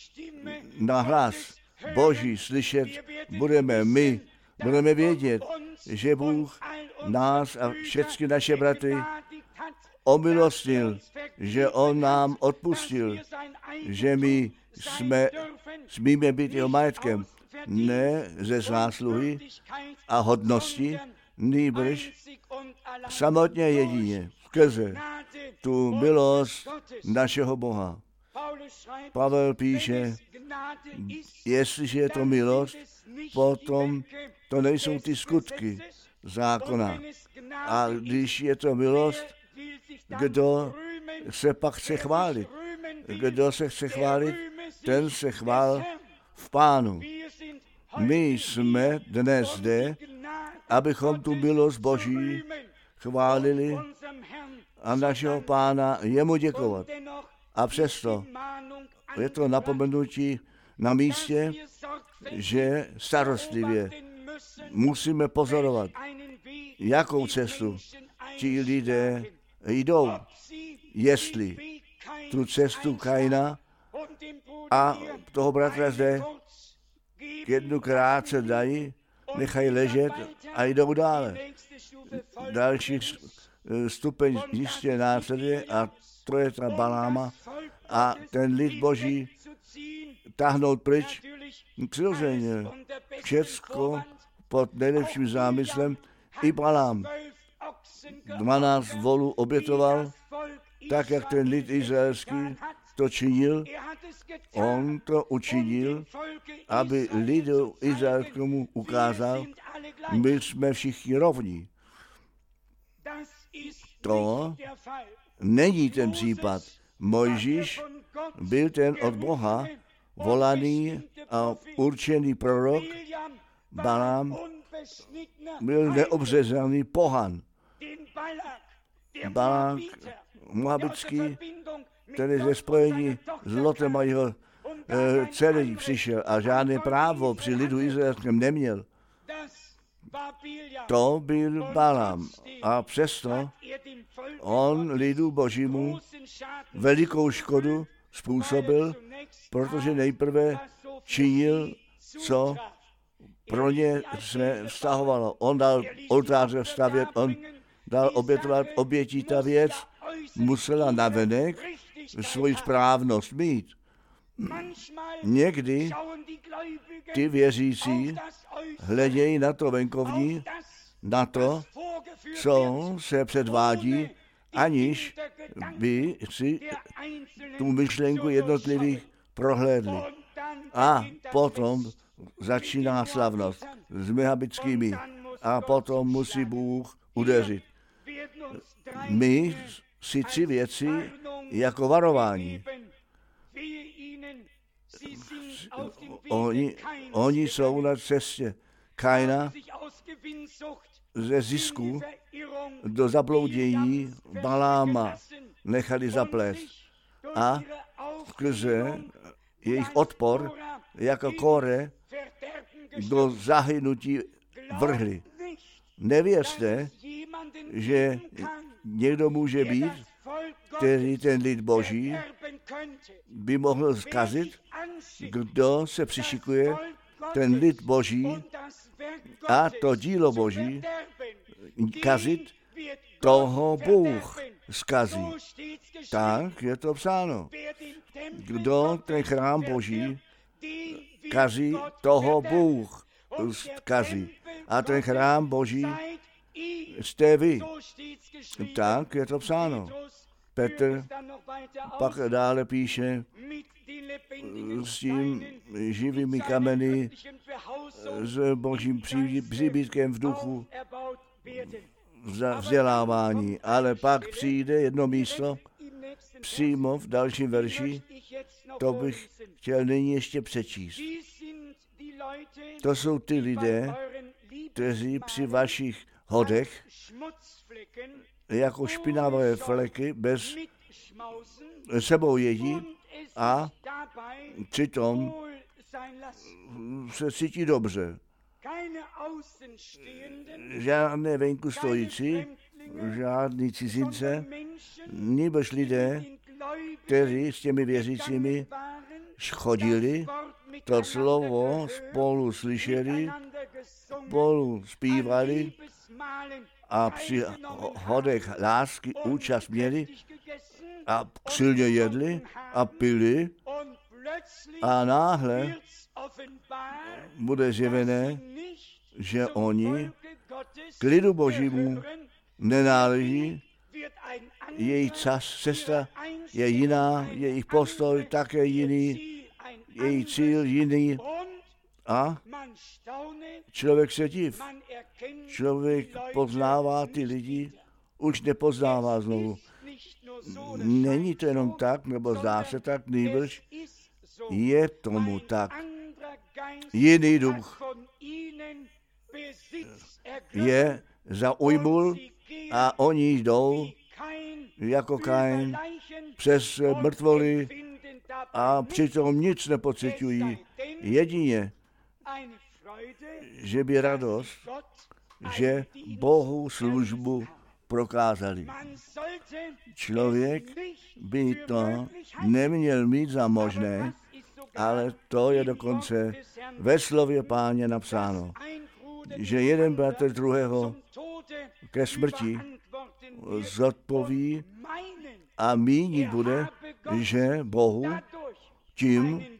na hlas Boží slyšet budeme my, budeme vědět, že Bůh nás a všechny naše bratry omilostnil, že On nám odpustil, že my jsme, smíme být jeho majetkem, ne ze zásluhy a hodnosti, nýbrž samotně jedině, skrze tu milost našeho Boha. Pavel píše, jestliže je to milost, potom to nejsou ty skutky zákona. A když je to milost, kdo se pak chce chválit? Kdo se chce chválit, ten se chvál v Pánu. My jsme dnes zde, abychom tu milost Boží chválili a našeho Pána jemu děkovat. A přesto je to napomenutí na místě, že starostlivě musíme pozorovat, jakou cestu ti lidé jdou, jestli tu cestu Kaina a toho bratra zde jednu krátce dají, nechají ležet a jdou dále. Další stupeň jistě následuje a to je ta Baláma a ten lid Boží táhnout pryč Přirozeně, všecko pod nejlepším zámyslem. I Balám dvanáct volů obětoval, tak jak ten lid izraelský to činil. On to učinil, aby lidu izraelskému ukázal, my jsme všichni rovní. To není ten případ. Mojžíš byl ten od Boha volaný a určený prorok, Balám byl neobřezaný pohan. Balák moabitský, který ze spojení s Lotem a jeho e, dcery přišel a žádné právo při lidu izraelském neměl. To byl Balám a přesto on lidu božímu velikou škodu způsobil, protože nejprve činil, co pro ně se vztahovalo. On dal oltáře stavět, on dal obětovat obětí. Ta věc musela navenek svoji správnost mít. Někdy ty věřící hledějí na to venkovní, na to, co se předvádí, aniž by si tu myšlenku jednotlivých prohlédli. A potom začíná slavnost s mehabitskými a potom musí Bůh udeřit. My si tři věci jako varování. Oni, oni jsou na cestě Kaina ze zisku do zabloudění Baláma nechali zaplést a skrze jejich odpor jako Kóre do zahynutí vrhli. Nevěřte, že někdo může být, který ten lid Boží by mohl zkazit, kdo se přišikuje ten lid Boží a to dílo Boží kazit, toho Bůh zkazí. Tak je to psáno. Kdo ten chrám Boží kazí, toho Bůh zkazí. A ten chrám Boží jste vy. Tak je to psáno. Petr pak dále píše s tím živými kameny, s božím příbytkem v duchu, vzdělávání. Ale pak přijde jedno místo, přímo v dalším verši, to bych chtěl nyní ještě přečíst. To jsou ty lidé, kteří při vašich hodech jako špinavé fleky bez sebou jedí a přitom se cítí dobře. Žádné venku stojící, žádný cizince, nýbrž lidé, kteří s těmi věřícími chodili, to slovo spolu slyšeli, spolu zpívali a při hodech lásky účast měli a silně jedli a pili a náhle bude zjevené, že oni k lidu Božímu nenáleží, jejich cesta je jiná, jejich postoj také jiný, jejich cíl jiný a člověk se div. Člověk poznává ty lidi, už nepoznává znovu. Není to jenom tak, nebo zdá se tak, nýbrž je tomu tak. Jiný duch je zaujmul a oni jdou jako Kain přes mrtvoly a přitom nic nepociťují. Jedině, že by radost, že Bohu službu prokázali. Člověk by to neměl mít za možné, ale to je dokonce ve slově Páně napsáno, že jeden bratr druhého ke smrti zodpoví a mínit bude, že Bohu tím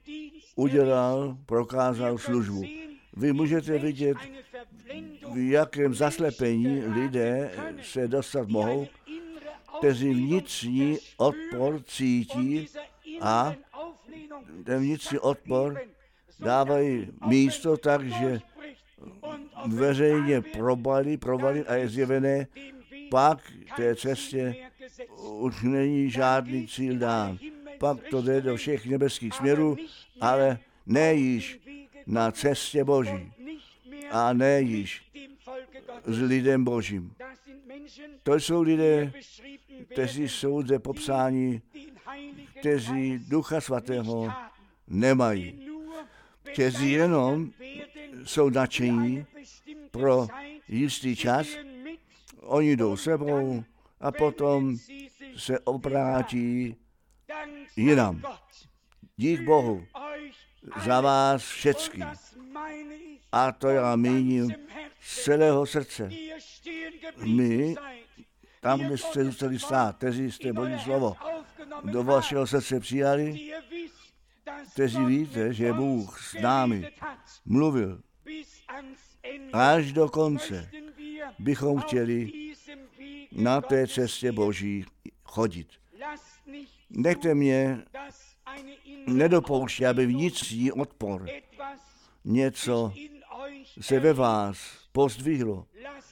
udělal, prokázal službu. Vy můžete vidět, v jakém zaslepení lidé se dostat mohou, kteří vnitřní odpor cítí a ten vnitřní odpor dávají místo tak, že veřejně probali, probali a je zjevené, pak té cestě už není žádný cíl dán. Pak to jde do všech nebeských směrů, ale ne již na cestě Boží a ne již s lidem Božím. To jsou lidé, kteří jsou zde popsáni, kteří Ducha Svatého nemají, kteří jenom jsou nadšení pro jistý čas, oni jdou sebou a potom se obrátí jinam. Dík Bohu za vás všecky. A to já míním z celého srdce. My, tam, kde jste zůstali stát, kteří jste Boží slovo do vašeho srdce přijali, kteří víte, že Bůh s námi mluvil až do konce, bychom chtěli na té cestě Boží chodit. Nechte mě nedopouštět, aby vnitřní odpor něco se ve vás pozdvihlo.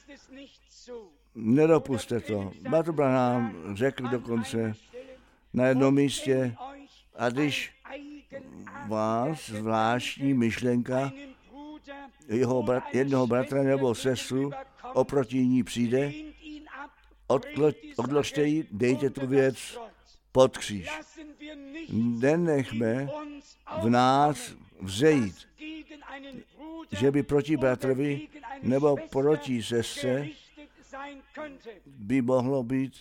Nedopuste to. Bratr Branham řekl dokonce na jednom místě, a když vás zvláštní myšlenka jeho brat, jednoho bratra nebo sestru oproti ní přijde, odlo, odložte ji, dejte tu věc pod kříž. Nenechme v nás vzejít, že by proti bratrovi nebo proti sestře by mohlo být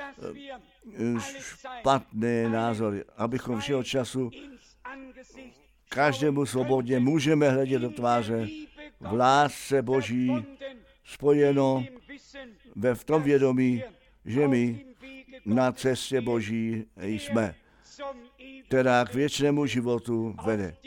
špatné názory, abychom všeho času každému svobodně můžeme hledět do tváře v lásce Boží spojeno ve v tom vědomí, že my na cestě Boží jsme, která k věčnému životu vede.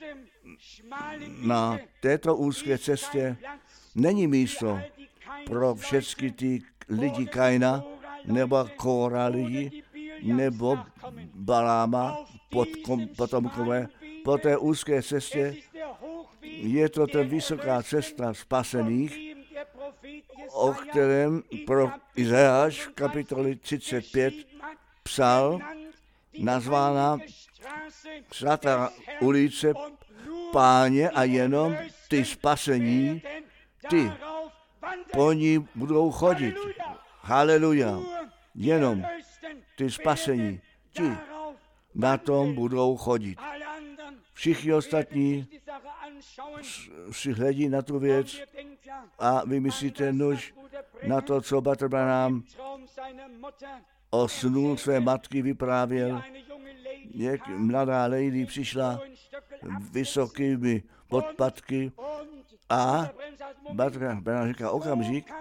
Na této úzké cestě není místo pro všechny ty lidi Kaina, nebo Kóra lidi, nebo Baláma, potomkové. Po té úzké cestě je to ta vysoká cesta spasených, o kterém pro Izajáš v kapitole třicet pět psal, nazvána svatá ulice Páně, a jenom ty spasení, ty po ní budou chodit. Haleluja. Jenom ty spasení, ti na tom budou chodit. Všichni ostatní si hledí na tu věc a vy myslíte, nož na to, co Bratr Branham o snu své matky vyprávěl, jak mladá lady přišla vysokými podpatky a Bratr Branham říká okamžik,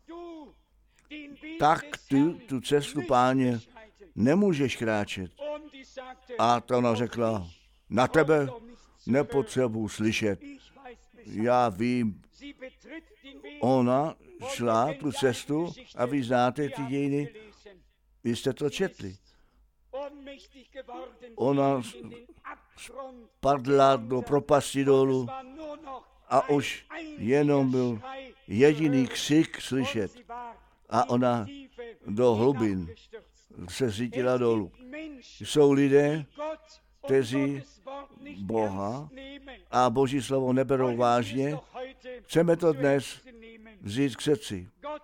tak ty tu cestu Páně nemůžeš kráčet. A ta ona řekla, na tebe nepotřebuji slyšet. Já vím, ona šla tu cestu a vy znáte ty dějiny, vy jste to četli. Ona spadla do propasti dolů a už jenom byl jediný křik slyšet. A ona do hlubin se zítila dolů. Jsou lidé, kteří Boha a Boží slovo neberou vážně. Chceme to dnes vzít k srdci.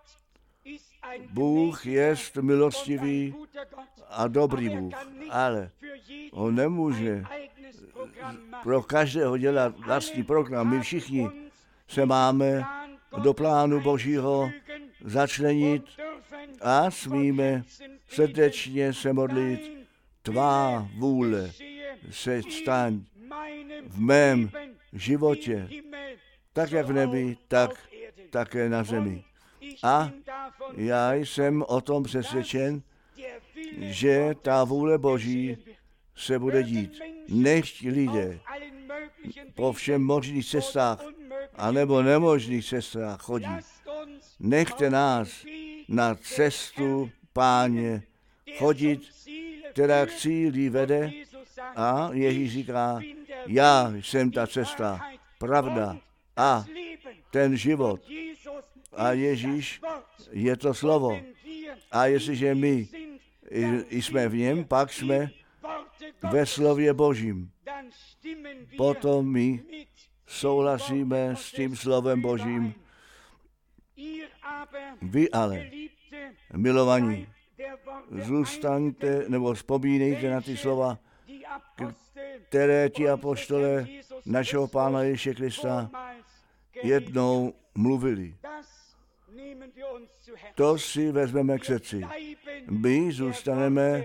Bůh je milostivý a dobrý Bůh, ale on nemůže pro každého dělat vlastní program. My všichni se máme do plánu Božího začlenit a smíme srdečně se modlit, tvá vůle se staň v mém životě, tak jak v nebi, tak také na zemi. A já jsem o tom přesvědčen, že ta vůle Boží se bude dít. Nechť lidé po všem možných cestách, anebo nemožných cestách chodí. Nechte nás na cestu Páně chodit, která k cíli vede, a Ježíš říká, já jsem ta cesta, pravda a ten život. A Ježíš je to slovo. A jestliže my jsme v něm, pak jsme ve slově Božím. Potom my souhlasíme s tím slovem Božím. Vy ale, milovaní, zůstaňte nebo vzpomínejte na ty slova, které ti apoštole našeho Pána Ježíše Krista jednou mluvili. To si vezmeme k srdci. My zůstaneme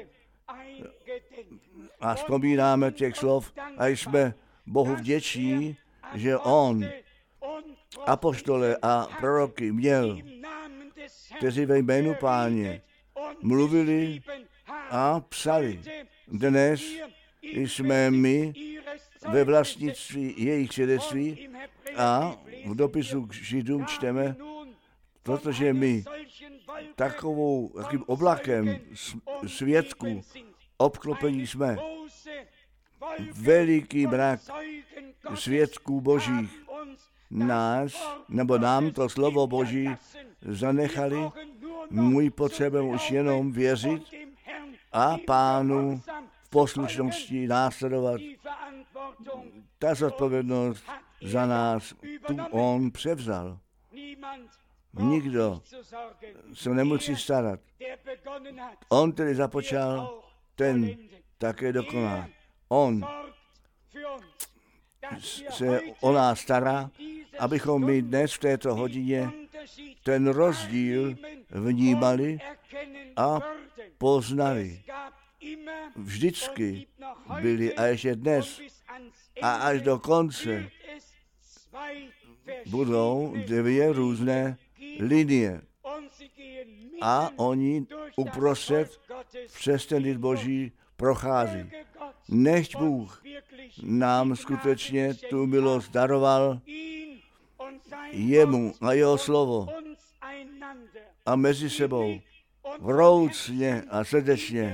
a vzpomínáme těch slov a jsme Bohu vděční, že On apoštole a proroky měl, kteří ve jménu Páně mluvili a psali. Dnes jsme my ve vlastnictví jejich svědectví a v dopisu k Židům čteme, protože my takovou takým oblakem svědků obklopení jsme. Veliký mrak svědků Božích nás, nebo nám to slovo Boží zanechali. Můj potřebujeme už jenom věřit a Pánu v poslušnosti následovat. Ta zodpovědnost za nás tu On převzal. Nikdo se nemusí starat. On tedy započal, ten také dokoná. On se o nás stará, abychom my dnes v této hodině ten rozdíl vnímali a poznali. Vždycky byli a ještě dnes a až do konce budou dvě různé linie. A oni uprostřed přes ten lid Boží prochází. Nechť Bůh nám skutečně tu milost daroval, jemu a jeho slovo a mezi sebou vroucně a srdečně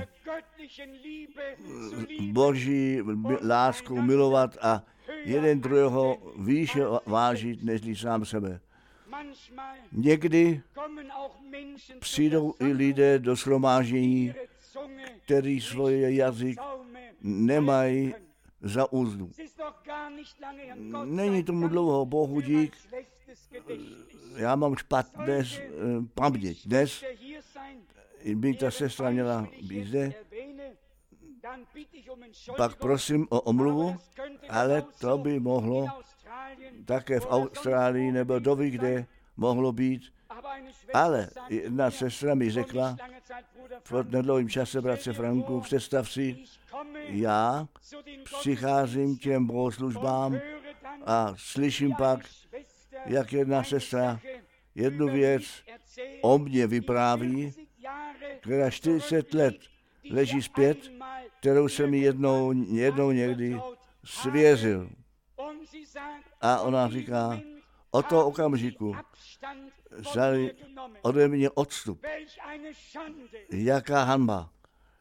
Boží lásku milovat a jeden druhého výše vážit, než sám sebe. Někdy přijdou i lidé do shromáždění, kteří svůj jazyk nemají za úzdu. Není tomu dlouho, Bohu dík. Já mám špatné paměť. Dnes by ta sestra měla být zde. Pak prosím o omluvu, ale to by mohlo také v Austrálii nebo doví, kde mohlo být. Ale jedna sestra mi řekla, v nedlouhém čase, bratře Franku, představ si, já přicházím k těm bohoslužbám a slyším pak, jak jedna sestra jednu věc o mně vypráví, která čtyřicet let leží zpět, kterou jsem mi jednou, jednou někdy svěřil. A ona říká, od toho okamžiku vzali ode mě odstup. Jaká hanba.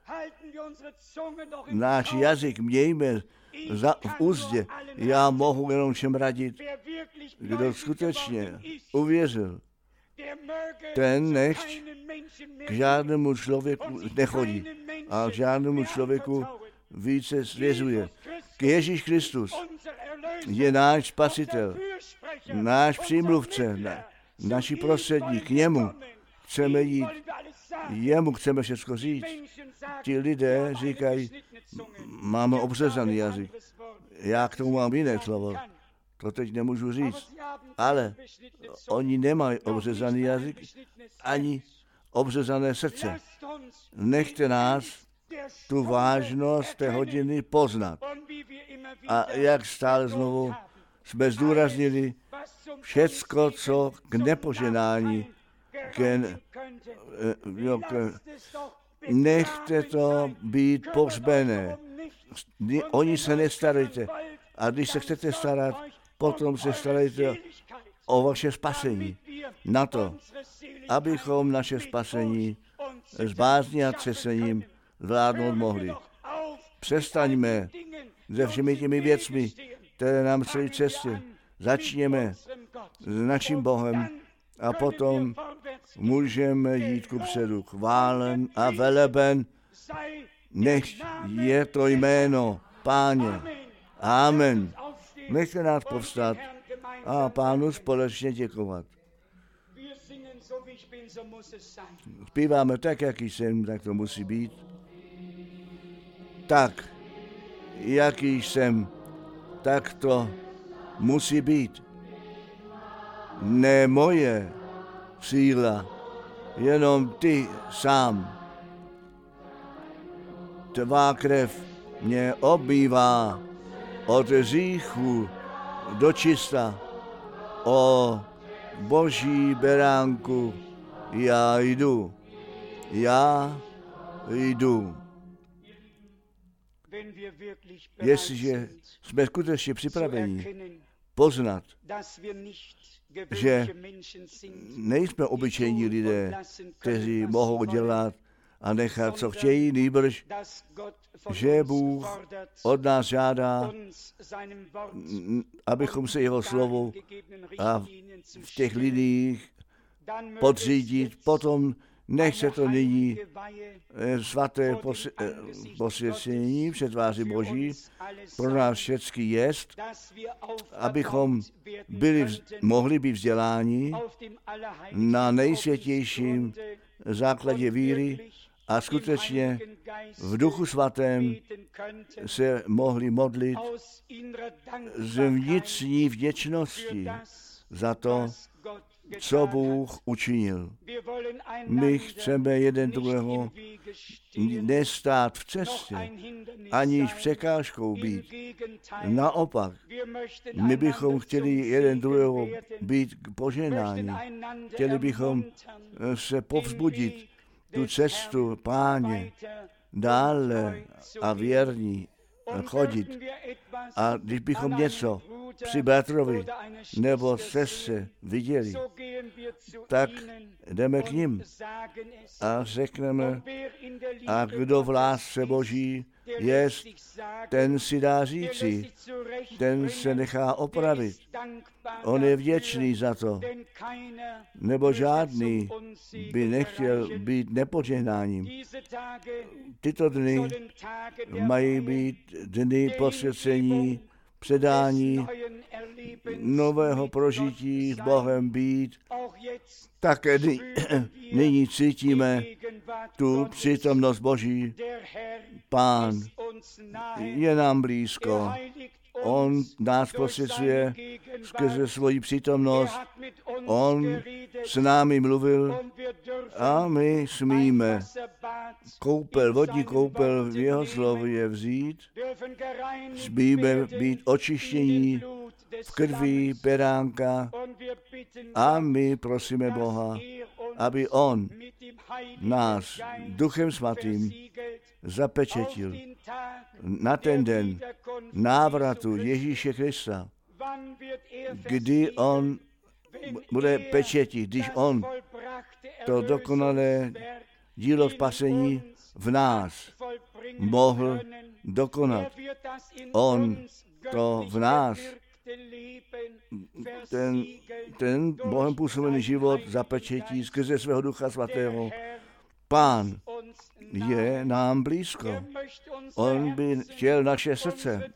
Náš jazyk mějme za, v úzdě. Já mohu jenom všem radit, kdo skutečně uvěřil. Ten nechť k žádnému člověku nechodí a k žádnému člověku více svěřuje. K Ježíš Kristus je náš spasitel, náš přímluvce, na, naši prostřední, k němu chceme jít, jemu chceme všechno říct. Ti lidé říkají, máme obřezaný jazyk. Já k tomu mám jiné slovo. To teď nemůžu říct. Ale oni nemají obřezaný jazyk, ani obřezané srdce. Nechte nás tu vážnost té hodiny poznat. A jak stále znovu jsme zdůraznili, všecko, co k nepoženání, k, jo, k, nechte to být pohřbené. Oni se nestarejte, A když se chcete starat, potom se starejte o vaše spasení. Na to, abychom naše spasení s bázní a třesením zvládnout mohli. Přestaňme se všemi těmi věcmi, které nám stojí cestě. Začněme s naším Bohem a potom můžeme jít kupředu chválen a veleben. Nech je to jméno Páně. Amen. Nechte nás povstat a Pánu společně děkovat. Zpíváme tak, jaký jsem, tak to musí být. Tak, jaký jsem, tak to musí být. Ne moje síla, jenom ty sám. Tvá krev mě obmývá od hříchu do čista. O Boží beránku, já jdu, já jdu. Jestliže jsme skutečně připraveni poznat, že nejsme obyčejní lidé, kteří mohou dělat a nechat, co chtějí, nýbrž, že Bůh od nás žádá, abychom se jeho slovu a v těch liniích podřídit. Potom nech se to nyní svaté posvěcení před tváří Boží pro nás všechny jest, abychom byli, mohli být vzděláni na nejsvětějším základě víry a skutečně v Duchu Svatém se mohli modlit z vnitřní vděčnosti za to, co Bůh učinil. My chceme jeden druhého nestát v cestě, aniž překážkou být. Naopak, my bychom chtěli jeden druhého být k požehnání. Chtěli bychom se povzbudit tu cestu Páně dále a věrní chodit. A když bychom něco při bratrovi nebo sestře viděli, tak jdeme k nim a řekneme, a kdo v lásce Boží jest, ten si dá říci, ten se nechá opravit. On je vděčný za to, nebo žádný by nechtěl být nepožehnáním. Tyto dny mají být dny posvěcení, předání, nového prožití s Bohem být. Také nyní cítíme tu přítomnost Boží. Pán je nám blízko. On nás posvěcuje skrze svoji přítomnost. On s námi mluvil a my smíme koupel, vodní koupel v jeho slově vzít. Smíme být očištění v krví beránka a my prosíme Boha, aby on nás Duchem Svatým zapečetil na ten den návratu Ježíše Krista, kdy on bude pečetit, když on to dokonalé dílo spasení v nás mohl dokonat. On to v nás, ten, ten Bohem působený život zapečetí skrze svého Ducha Svatého. Pán je nám blízko. On by chtěl naše srdce,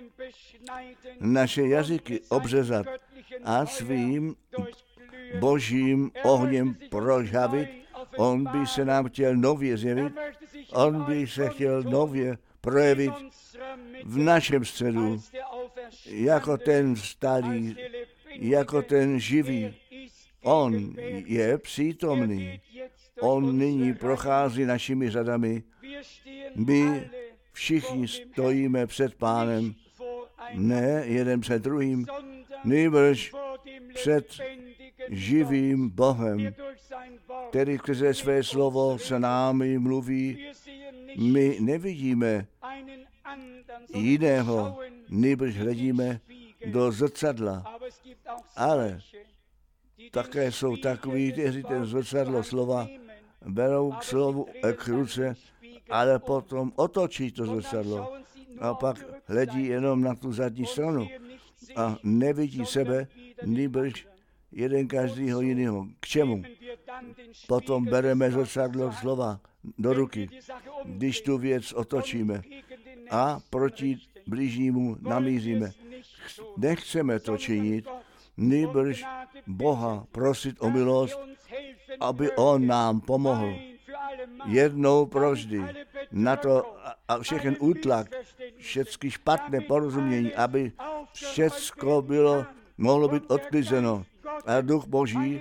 naše jazyky obřezat a svým božím ohněm prožhavit. On by se nám chtěl nově zjevit, on by se chtěl nově projevit v našem středu, jako ten starý, jako ten živý. On je přítomný. On nyní prochází našimi řadami. My všichni stojíme před Pánem, ne jeden před druhým, nýbrž před živým Bohem, který skrze své slovo se námi mluví. My nevidíme jiného nýbrž hledíme do zrcadla. Ale také jsou takoví, kteří ten zrcadlo slova berou k slovu k ruce, ale potom otočí to zrcadlo a pak hledí jenom na tu zadní stranu a nevidí sebe, nýbrž jeden každýho jiného. K čemu? Potom bereme zrcadlo slova do ruky, když tu věc otočíme a proti blížnímu namíříme. Nechceme to činit, nýbrž Boha prosit o milost, aby on nám pomohl. Jednou provždy na to a všechen útlak, všechny špatné porozumění, aby všecko bylo, mohlo být odklizeno. A Duch Boží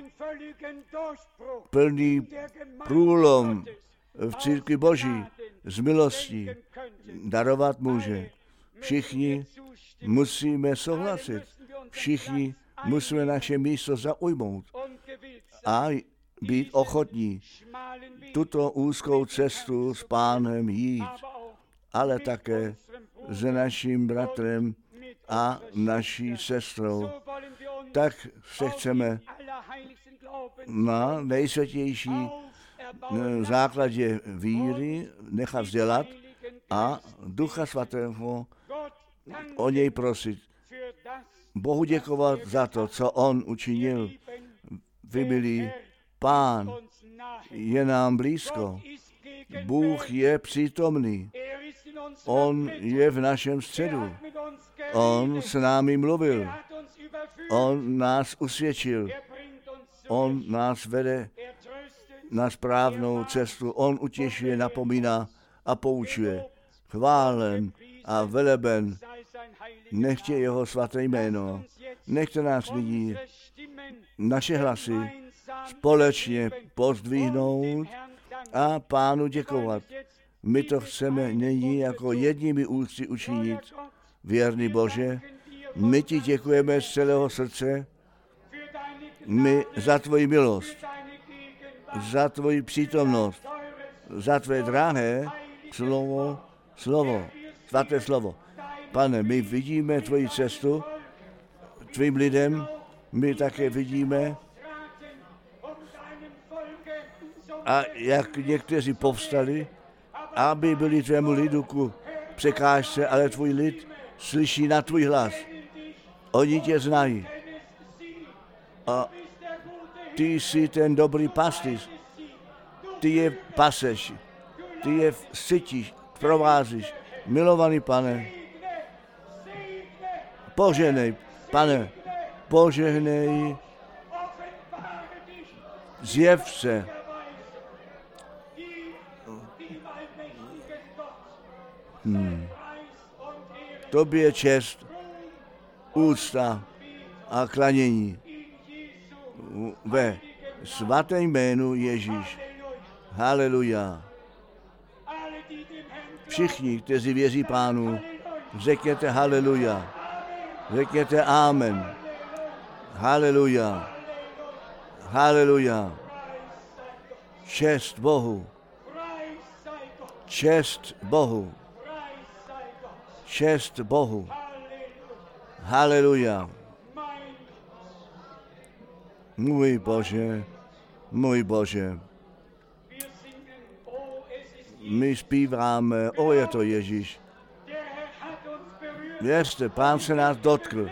plný průlom v církvi Boží z milostí darovat může. Všichni musíme souhlasit. Všichni musíme naše místo zaujmout a být ochotní tuto úzkou cestu s Pánem jít, ale také s naším bratrem a naší sestrou. Tak se chceme na nejsvětější základě víry nechat vzdělat a Ducha Svatého o něj prosit. Bohu děkovat za to, co on učinil. Vy, milí, Pán je nám blízko. Bůh je přítomný. On je v našem středu. On s námi mluvil. On nás usvědčil. On nás vede na správnou cestu. On utěšuje, napomíná a poučuje. Chválen a veleben nechtě jeho svaté jméno. Nechte nás nyní naše hlasy společně pozdvihnout a Pánu děkovat. My to chceme nyní jako jedními ústy učinit. Věrný Bože, my ti děkujeme z celého srdce, my za tvoji milost, za tvoji přítomnost, za tvé drahé slovo, slovo, svaté slovo. Pane, my vidíme tvoji cestu, tvým lidem, my také vidíme, a jak někteří povstali, aby byli tvému lidu ku překážce, ale tvůj lid slyší na tvůj hlas. Oni tě znají. A ty jsi ten dobrý pastýř. Ty je paseš. Ty je sytíš, provázíš. Milovaný Pane, požehnej, Pane, požehnej, zjev se. Hmm. Tobě čest, úcta a klanění ve svatém jménu Ježíš. Haleluja. Všichni, kteří věří Pánu, řekněte haleluja. Řekněte amen. Haleluja. Haleluja. Čest Bohu. Čest Bohu. Čest Bohu. Haleluja. Můj Bože, můj Bože. My zpíváme, o je to Ježíš. Věřte, Pán se nás dotkl.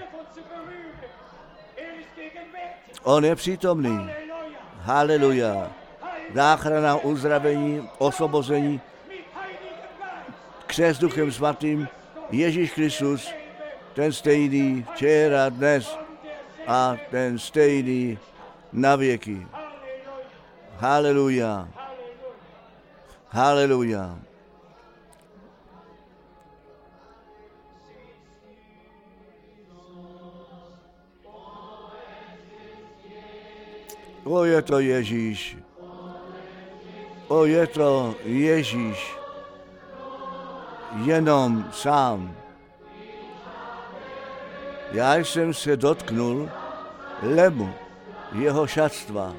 On je přítomný. Haleluja. Záchrana, uzdravení, osvobození, křest Duchem Svatým, Ježíš Kristus, ten stejný včera, dnes a ten stejný na věky. Haleluja. Haleluja. O, je to Ježíš. O, je to Ježíš. Jenom sám. Já jsem se dotknul lemu jeho šatstva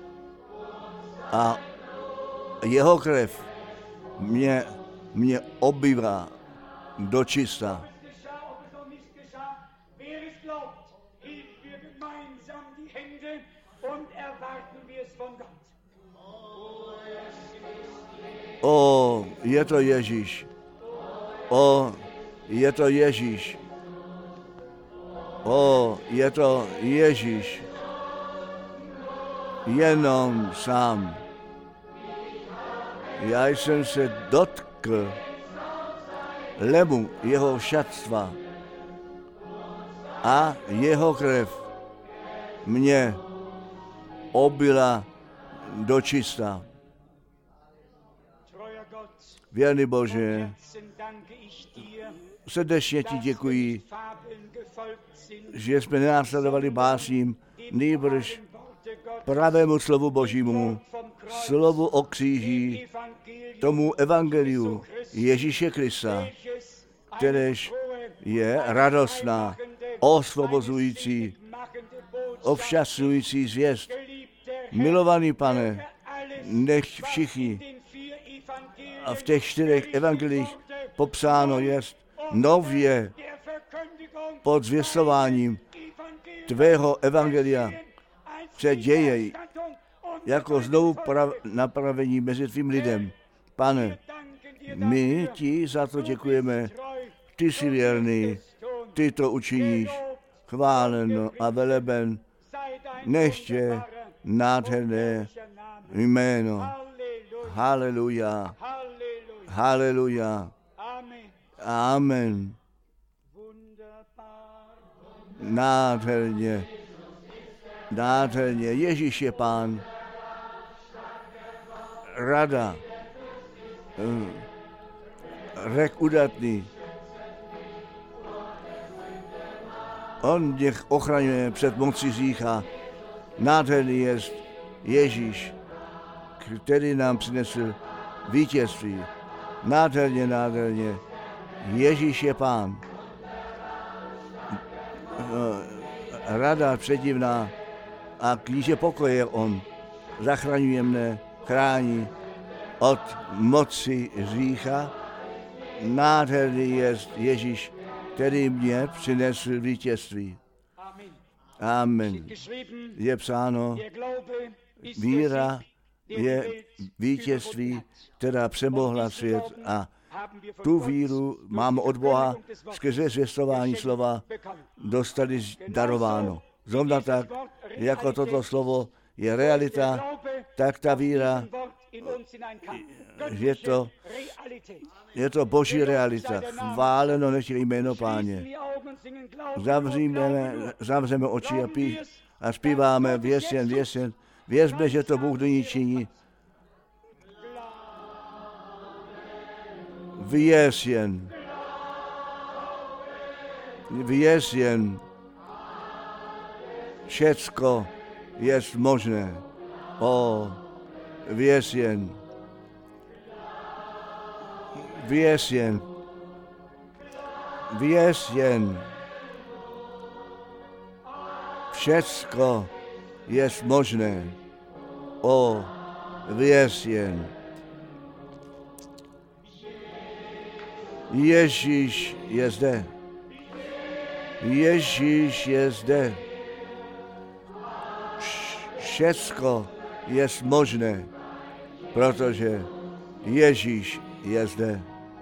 a jeho krev mě, mě obývá do čista. O, je to Ježíš. O, je to Ježíš. O, je to Ježíš. Jenom sám. Já jsem se dotkl lemu jeho šatstva a jeho krev mě obila dočista. Věrný Bože, srdečně ti děkuji, že jsme nenásledovali básním, nýbrž pravému slovu Božímu, slovu o kříži, tomu evangeliu Ježíše Krista, kteréž je radostná, osvobozující, ovšťastňující zvěst. Milovaný Pane, nech všichni a v těch čtyřech evangelích popsáno jest nově pod zvěstováním tvého evangelia se děje jako znovu prav, napravení mezi tvým lidem. Pane, my ti za to děkujeme. Ty jsi věrný, ty to učiníš. Chváleno a veleben, neště nádherné jméno. Haleluja. Haleluja. Amen. Nádherně. Nádherně. Ježíš je Pán. Rada. Řek udatný. On něch ochraňuje před mocí řícha. Nádherný je Ježíš, který nám přinesl vítězství. Nádherně, nádherně. Ježíš je Pán. Rada předivná a kníže pokoje je on. Zachraňuje mne, chrání od moci hřícha. Nádherný je Ježíš, který mě přinesl vítězství. Amen. Je psáno, víra je vítězství, která přemohla svět, a tu víru máme od Boha skrze zvěstování slova dostali darováno. Zrovna tak, jako toto slovo je realita, tak ta víra je to, je to Boží realita. Chváleno nech je jméno Páně. Zavříme, zavřeme oči a, pí, a zpíváme věsен, věsen. Věřme, že to Bůh nyní činí. Věsjen. Věsjen. Všecko je možné. O, věsjen. Věsjen. Věsjen. Všecko je možné. O, věsjen. Ježíš je zde. Ježíš je zde. Všecko je možné, protože Ježíš je zde.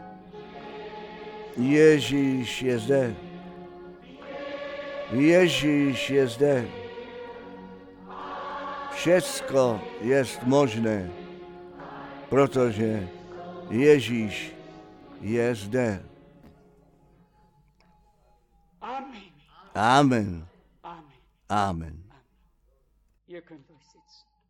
Ježíš je zde. Ježíš je zde. Všecko je možné, protože Ježíš je zde. Amen. Amen.